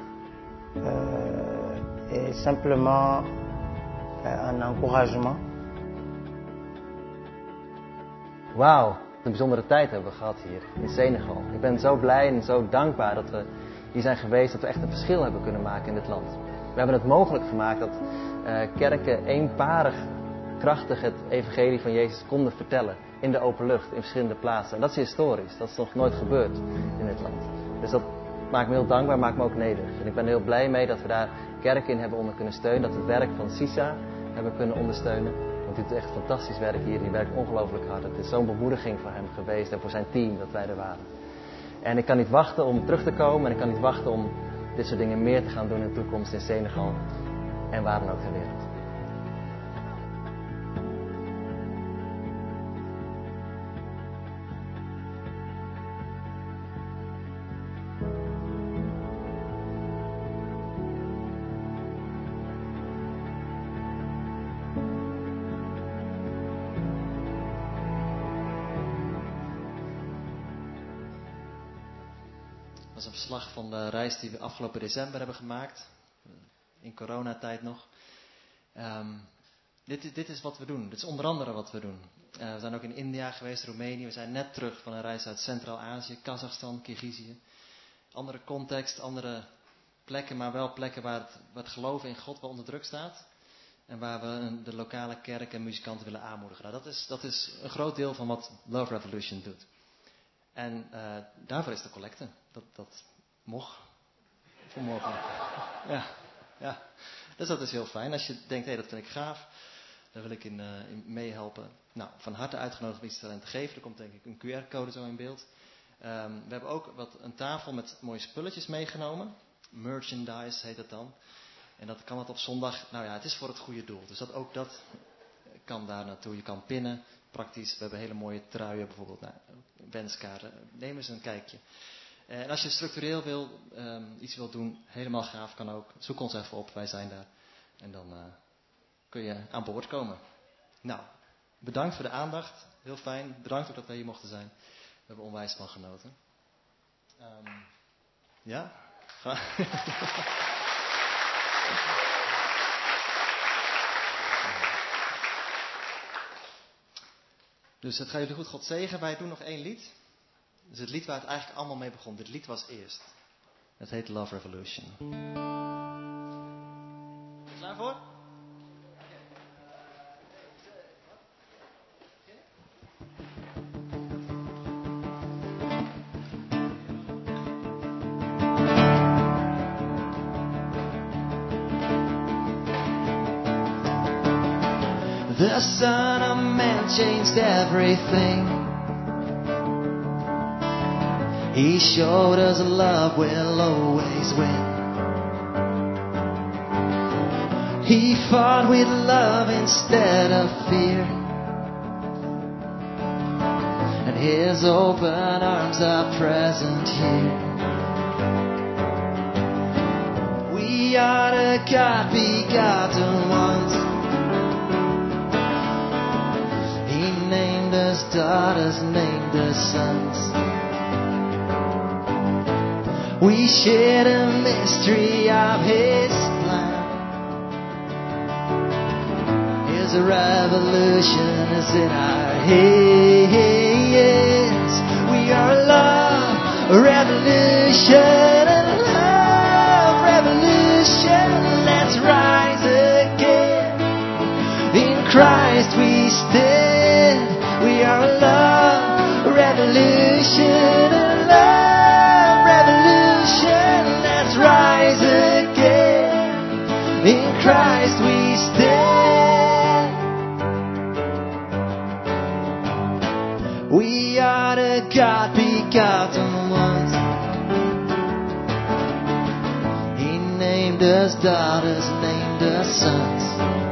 euh, est simplement euh, un encouragement. Wauw. Een bijzondere tijd hebben we gehad hier in Senegal. Ik ben zo blij en zo dankbaar dat we hier zijn geweest, dat we echt een verschil hebben kunnen maken in dit land. We hebben het mogelijk gemaakt dat uh, kerken eenparig, krachtig het evangelie van Jezus konden vertellen in de open lucht, in verschillende plaatsen. En dat is historisch, dat is nog nooit gebeurd in dit land. Dus dat maakt me heel dankbaar, maakt me ook nederig. En ik ben er heel blij mee dat we daar kerken in hebben onder kunnen steunen, dat we het werk van Sisa hebben kunnen ondersteunen. Want hij doet echt fantastisch werk hier. Die werkt ongelooflijk hard. Het is zo'n bemoediging voor hem geweest en voor zijn team dat wij er waren. En ik kan niet wachten om terug te komen. En ik kan niet wachten om dit soort dingen meer te gaan doen in de toekomst in Senegal. En waar dan ook ter wereld. Dat is een verslag van de reis die we afgelopen december hebben gemaakt. In coronatijd nog. Um, dit, is, dit is wat we doen. Dit is onder andere wat we doen. Uh, we zijn ook in India geweest, Roemenië. We zijn net terug van een reis uit Centraal-Azië, Kazachstan, Kirgizië. Andere context, andere plekken, maar wel plekken waar het, waar het geloven in God wel onder druk staat. En waar we de lokale kerk en muzikanten willen aanmoedigen. Nou, dat is, dat is een groot deel van wat Love Revolution doet. En uh, daarvoor is de collecte. Dat, dat mocht vanmorgen. Ja, ja. Dus dat is heel fijn. Als je denkt, hé, hey, dat vind ik gaaf. Daar wil ik in, uh, in meehelpen. Nou, van harte uitgenodigd om iets daarin te geven. Er komt denk ik een Q R-code zo in beeld. Um, we hebben ook wat, een tafel met mooie spulletjes meegenomen. Merchandise heet dat dan. En dat kan het op zondag. Nou ja, het is voor het goede doel. Dus dat ook dat kan daar naartoe. Je kan pinnen. Praktisch. We hebben hele mooie truien bijvoorbeeld. Nou, wenskaarten. Neem eens een kijkje. En als je structureel wil, um, iets wil doen, helemaal gaaf kan ook. Zoek ons even op. Wij zijn daar. En dan uh, kun je aan boord komen. Nou, bedankt voor de aandacht. Heel fijn. Bedankt ook dat wij hier mochten zijn. We hebben onwijs van genoten. Um, ja? Dus het gaat jullie goed, God zegen. Wij doen nog één lied. Dus het lied waar het eigenlijk allemaal mee begon. Dit lied was eerst. Het heet Love Revolution. Ben je klaar voor? The Son of Man changed everything. He showed us love will always win. He fought with love instead of fear. And His open arms are present here. We are the God begotten ones. Named us daughters, named us sons. We share the mystery of His plan. His revolution is in our hands. We are love, revolution, and love, revolution. Let's rise again. In Christ we stand. We are love, revolution, and love, revolution. Let's rise again. In Christ we stand. We are the God begotten ones. He named us daughters, named us sons.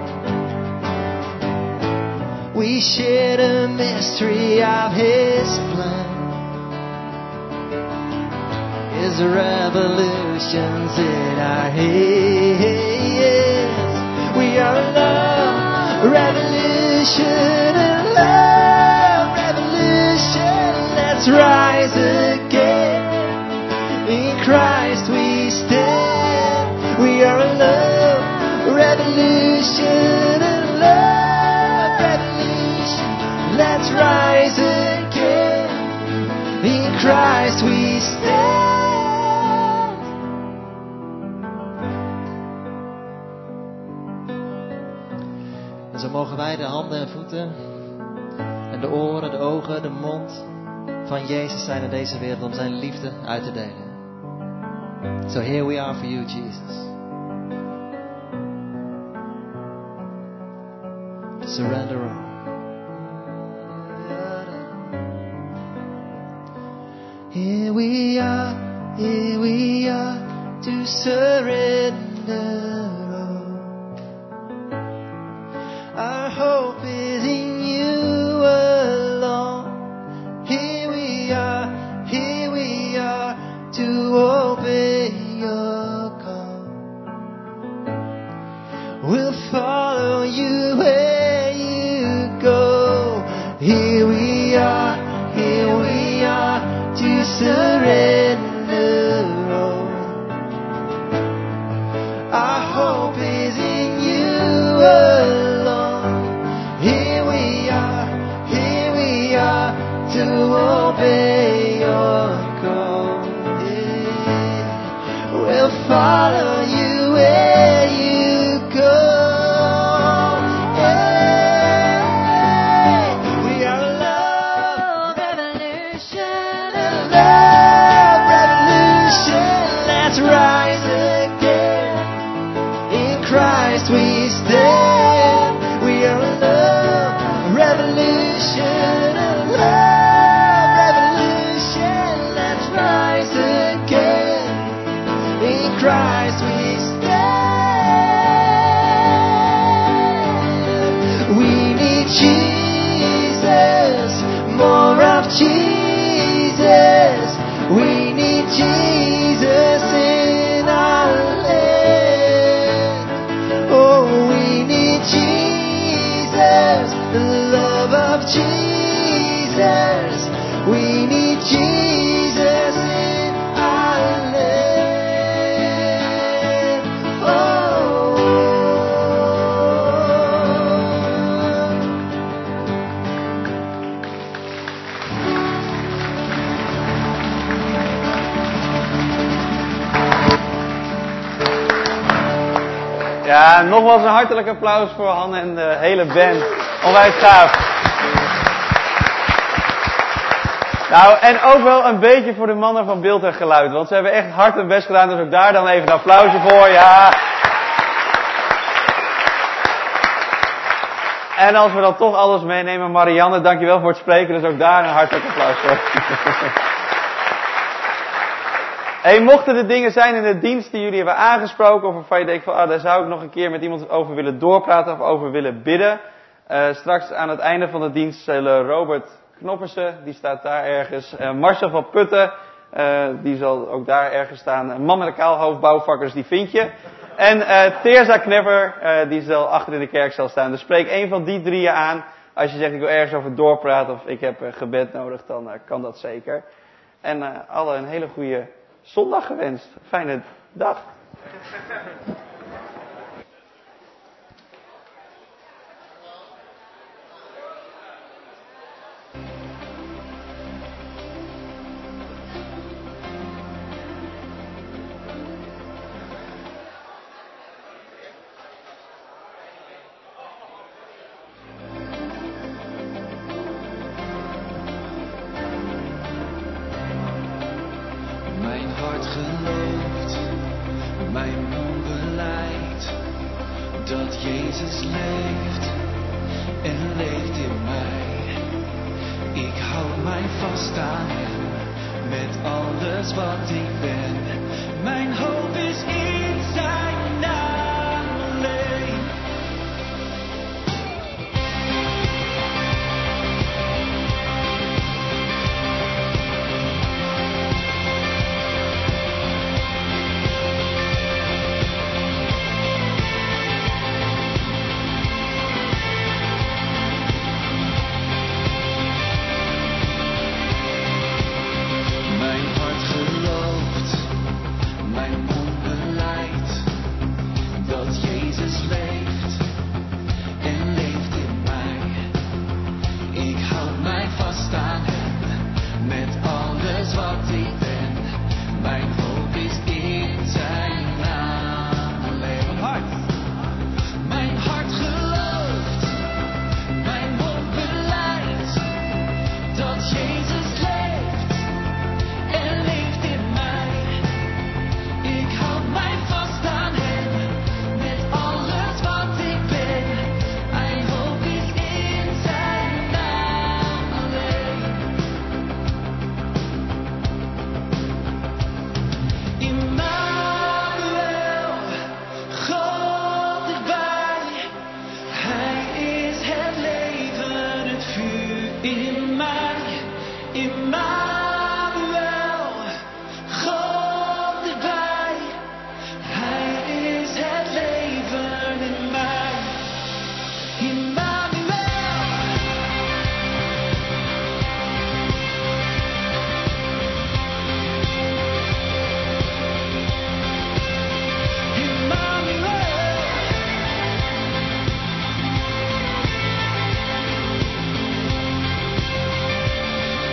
We share the mystery of His plan. His revolutions in our hands. We are love, revolution, and love, revolution. Let's rise again. In Christ we stand. We are love, revolution, and love. Let's rise again. In Christ we stand. En zo mogen wij de handen en voeten en de oren, de ogen, de mond van Jezus zijn in deze wereld om zijn liefde uit te delen. So here we are for you, Jesus. Surrender all. Here we are, here we are, to surrender all. Our hope is in you alone. Here we are, here we are, to obey your call. We'll follow you where you go. Here we are, here we are, to surrender to obey your call. Yeah. We'll follow you where you go. Yeah. We are a love revolution, a love revolution. Let's rise again. In Christ we stand. We are a love revolution, a love revolution. Let's rise again. In Christ we stand. We need Jesus, more of Jesus. We need Jesus in our land. Oh, we need Jesus, the love of Jesus. We need Jesus in our land. Oh. Ja, nogmaals een hartelijk applaus voor Han en de hele band. Onwijs gaaf. Nou, en ook wel een beetje voor de mannen van beeld en geluid. Want ze hebben echt hard hun best gedaan. Dus ook daar dan even een applausje voor. Ja. En als we dan toch alles meenemen. Marianne, dankjewel voor het spreken. Dus ook daar een hartelijk applaus voor. Hey, mochten er dingen zijn in de dienst die jullie hebben aangesproken, of waarvan je denkt van, ah, daar zou ik nog een keer met iemand over willen doorpraten of over willen bidden. Uh, straks aan het einde van de dienst zullen Robert Knoppersen, die staat daar ergens, uh, Marcel van Putten, uh, die zal ook daar ergens staan. Een man met een kaalhoofd, bouwvakkers, die vind je. En uh, Teerza Knepper, uh, die zal achter in de kerk zal staan. Dus spreek één van die drieën aan. Als je zegt, ik wil ergens over doorpraten of ik heb uh, gebed nodig, dan uh, kan dat zeker. En uh, alle een hele goede zondag gewenst. Fijne dag. Mijn hart gelooft, mijn mond beleidt dat Jezus leeft en leeft in mij. Ik houd mij vast aan Hem met alles wat ik ben. Mijn hoop is in Zijn naam alleen. Mijn hart gelooft, mijn mond beleidt dat Jezus leeft en leeft in mij. Ik houd mij vast aan Hem met alles wat ik ben. Mijn hoop is in Zijn naam alleen. Mijn hart, mijn hart gelooft, mijn mond beleidt dat Jezus leeft en leeft in mij. Ik houd mij vast aan Hem met alles wat ik ben. Mijn hoop is in Zijn naam alleen. Immanuel, God erbij. Hij is het leven, het vuur in mij. Immanuel, God erbij. Hij is het leven in mij. Immanuel. Immanuel.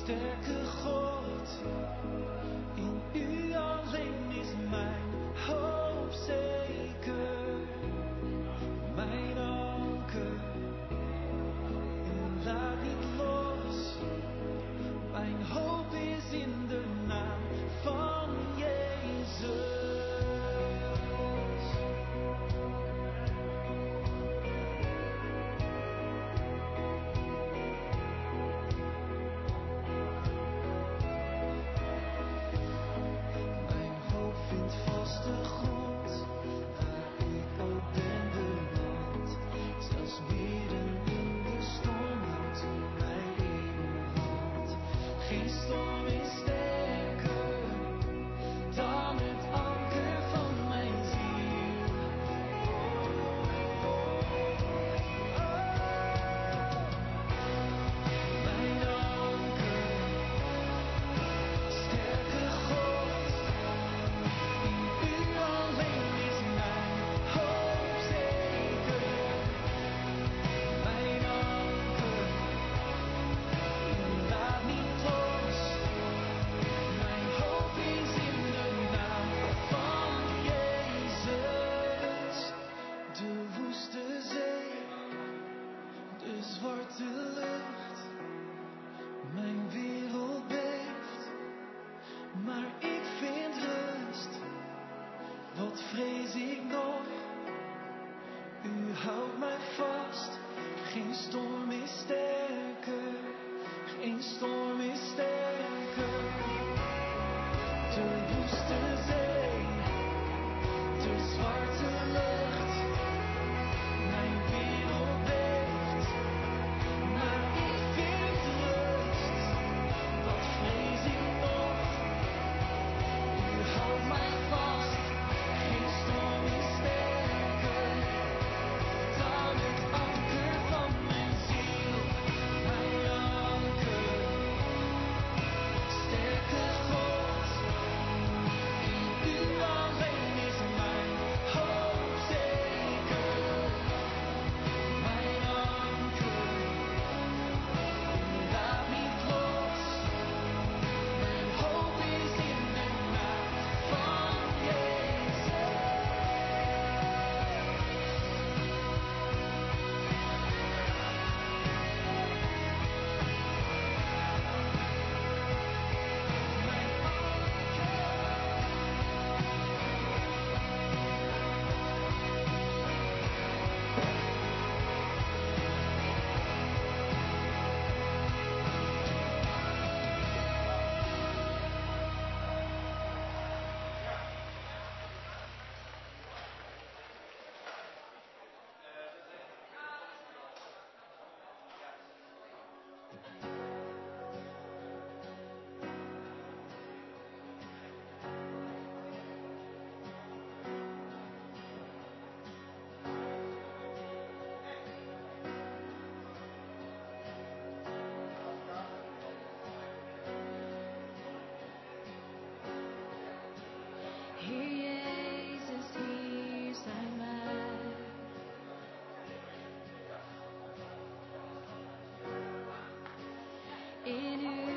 Sterke God, in u alleen is mijn hoop zeker, mijn anker, en laat niet los. Mijn hoop is in de naam van Jezus. Vaste grond, waar ik ook ben beland. Zelfs midden in de storm houdt u mij in uw hand. Geen storm is sterker dan het anker van mijn ziel. Mijn anker, sterke God. Zwarte lucht, mijn wereld beeft, maar ik vind rust. Wat vrees ik nog? U houdt mij vast. Geen storm is sterker, geen storm is sterker. De woeste zee, de zwarte lucht, mijn wereld beeft. Maar ik vind rust, wat vrees ik nog? U houdt mij vast, geen storm is sterker dan het anker van mijn ziel. Mijn anker, sterke God, in u alleen is mijn hoop zeker. Mijn anker, laat niet los. Mijn hoop is in de naam van Jezus. Heer Jezus, hier zijn wij. In u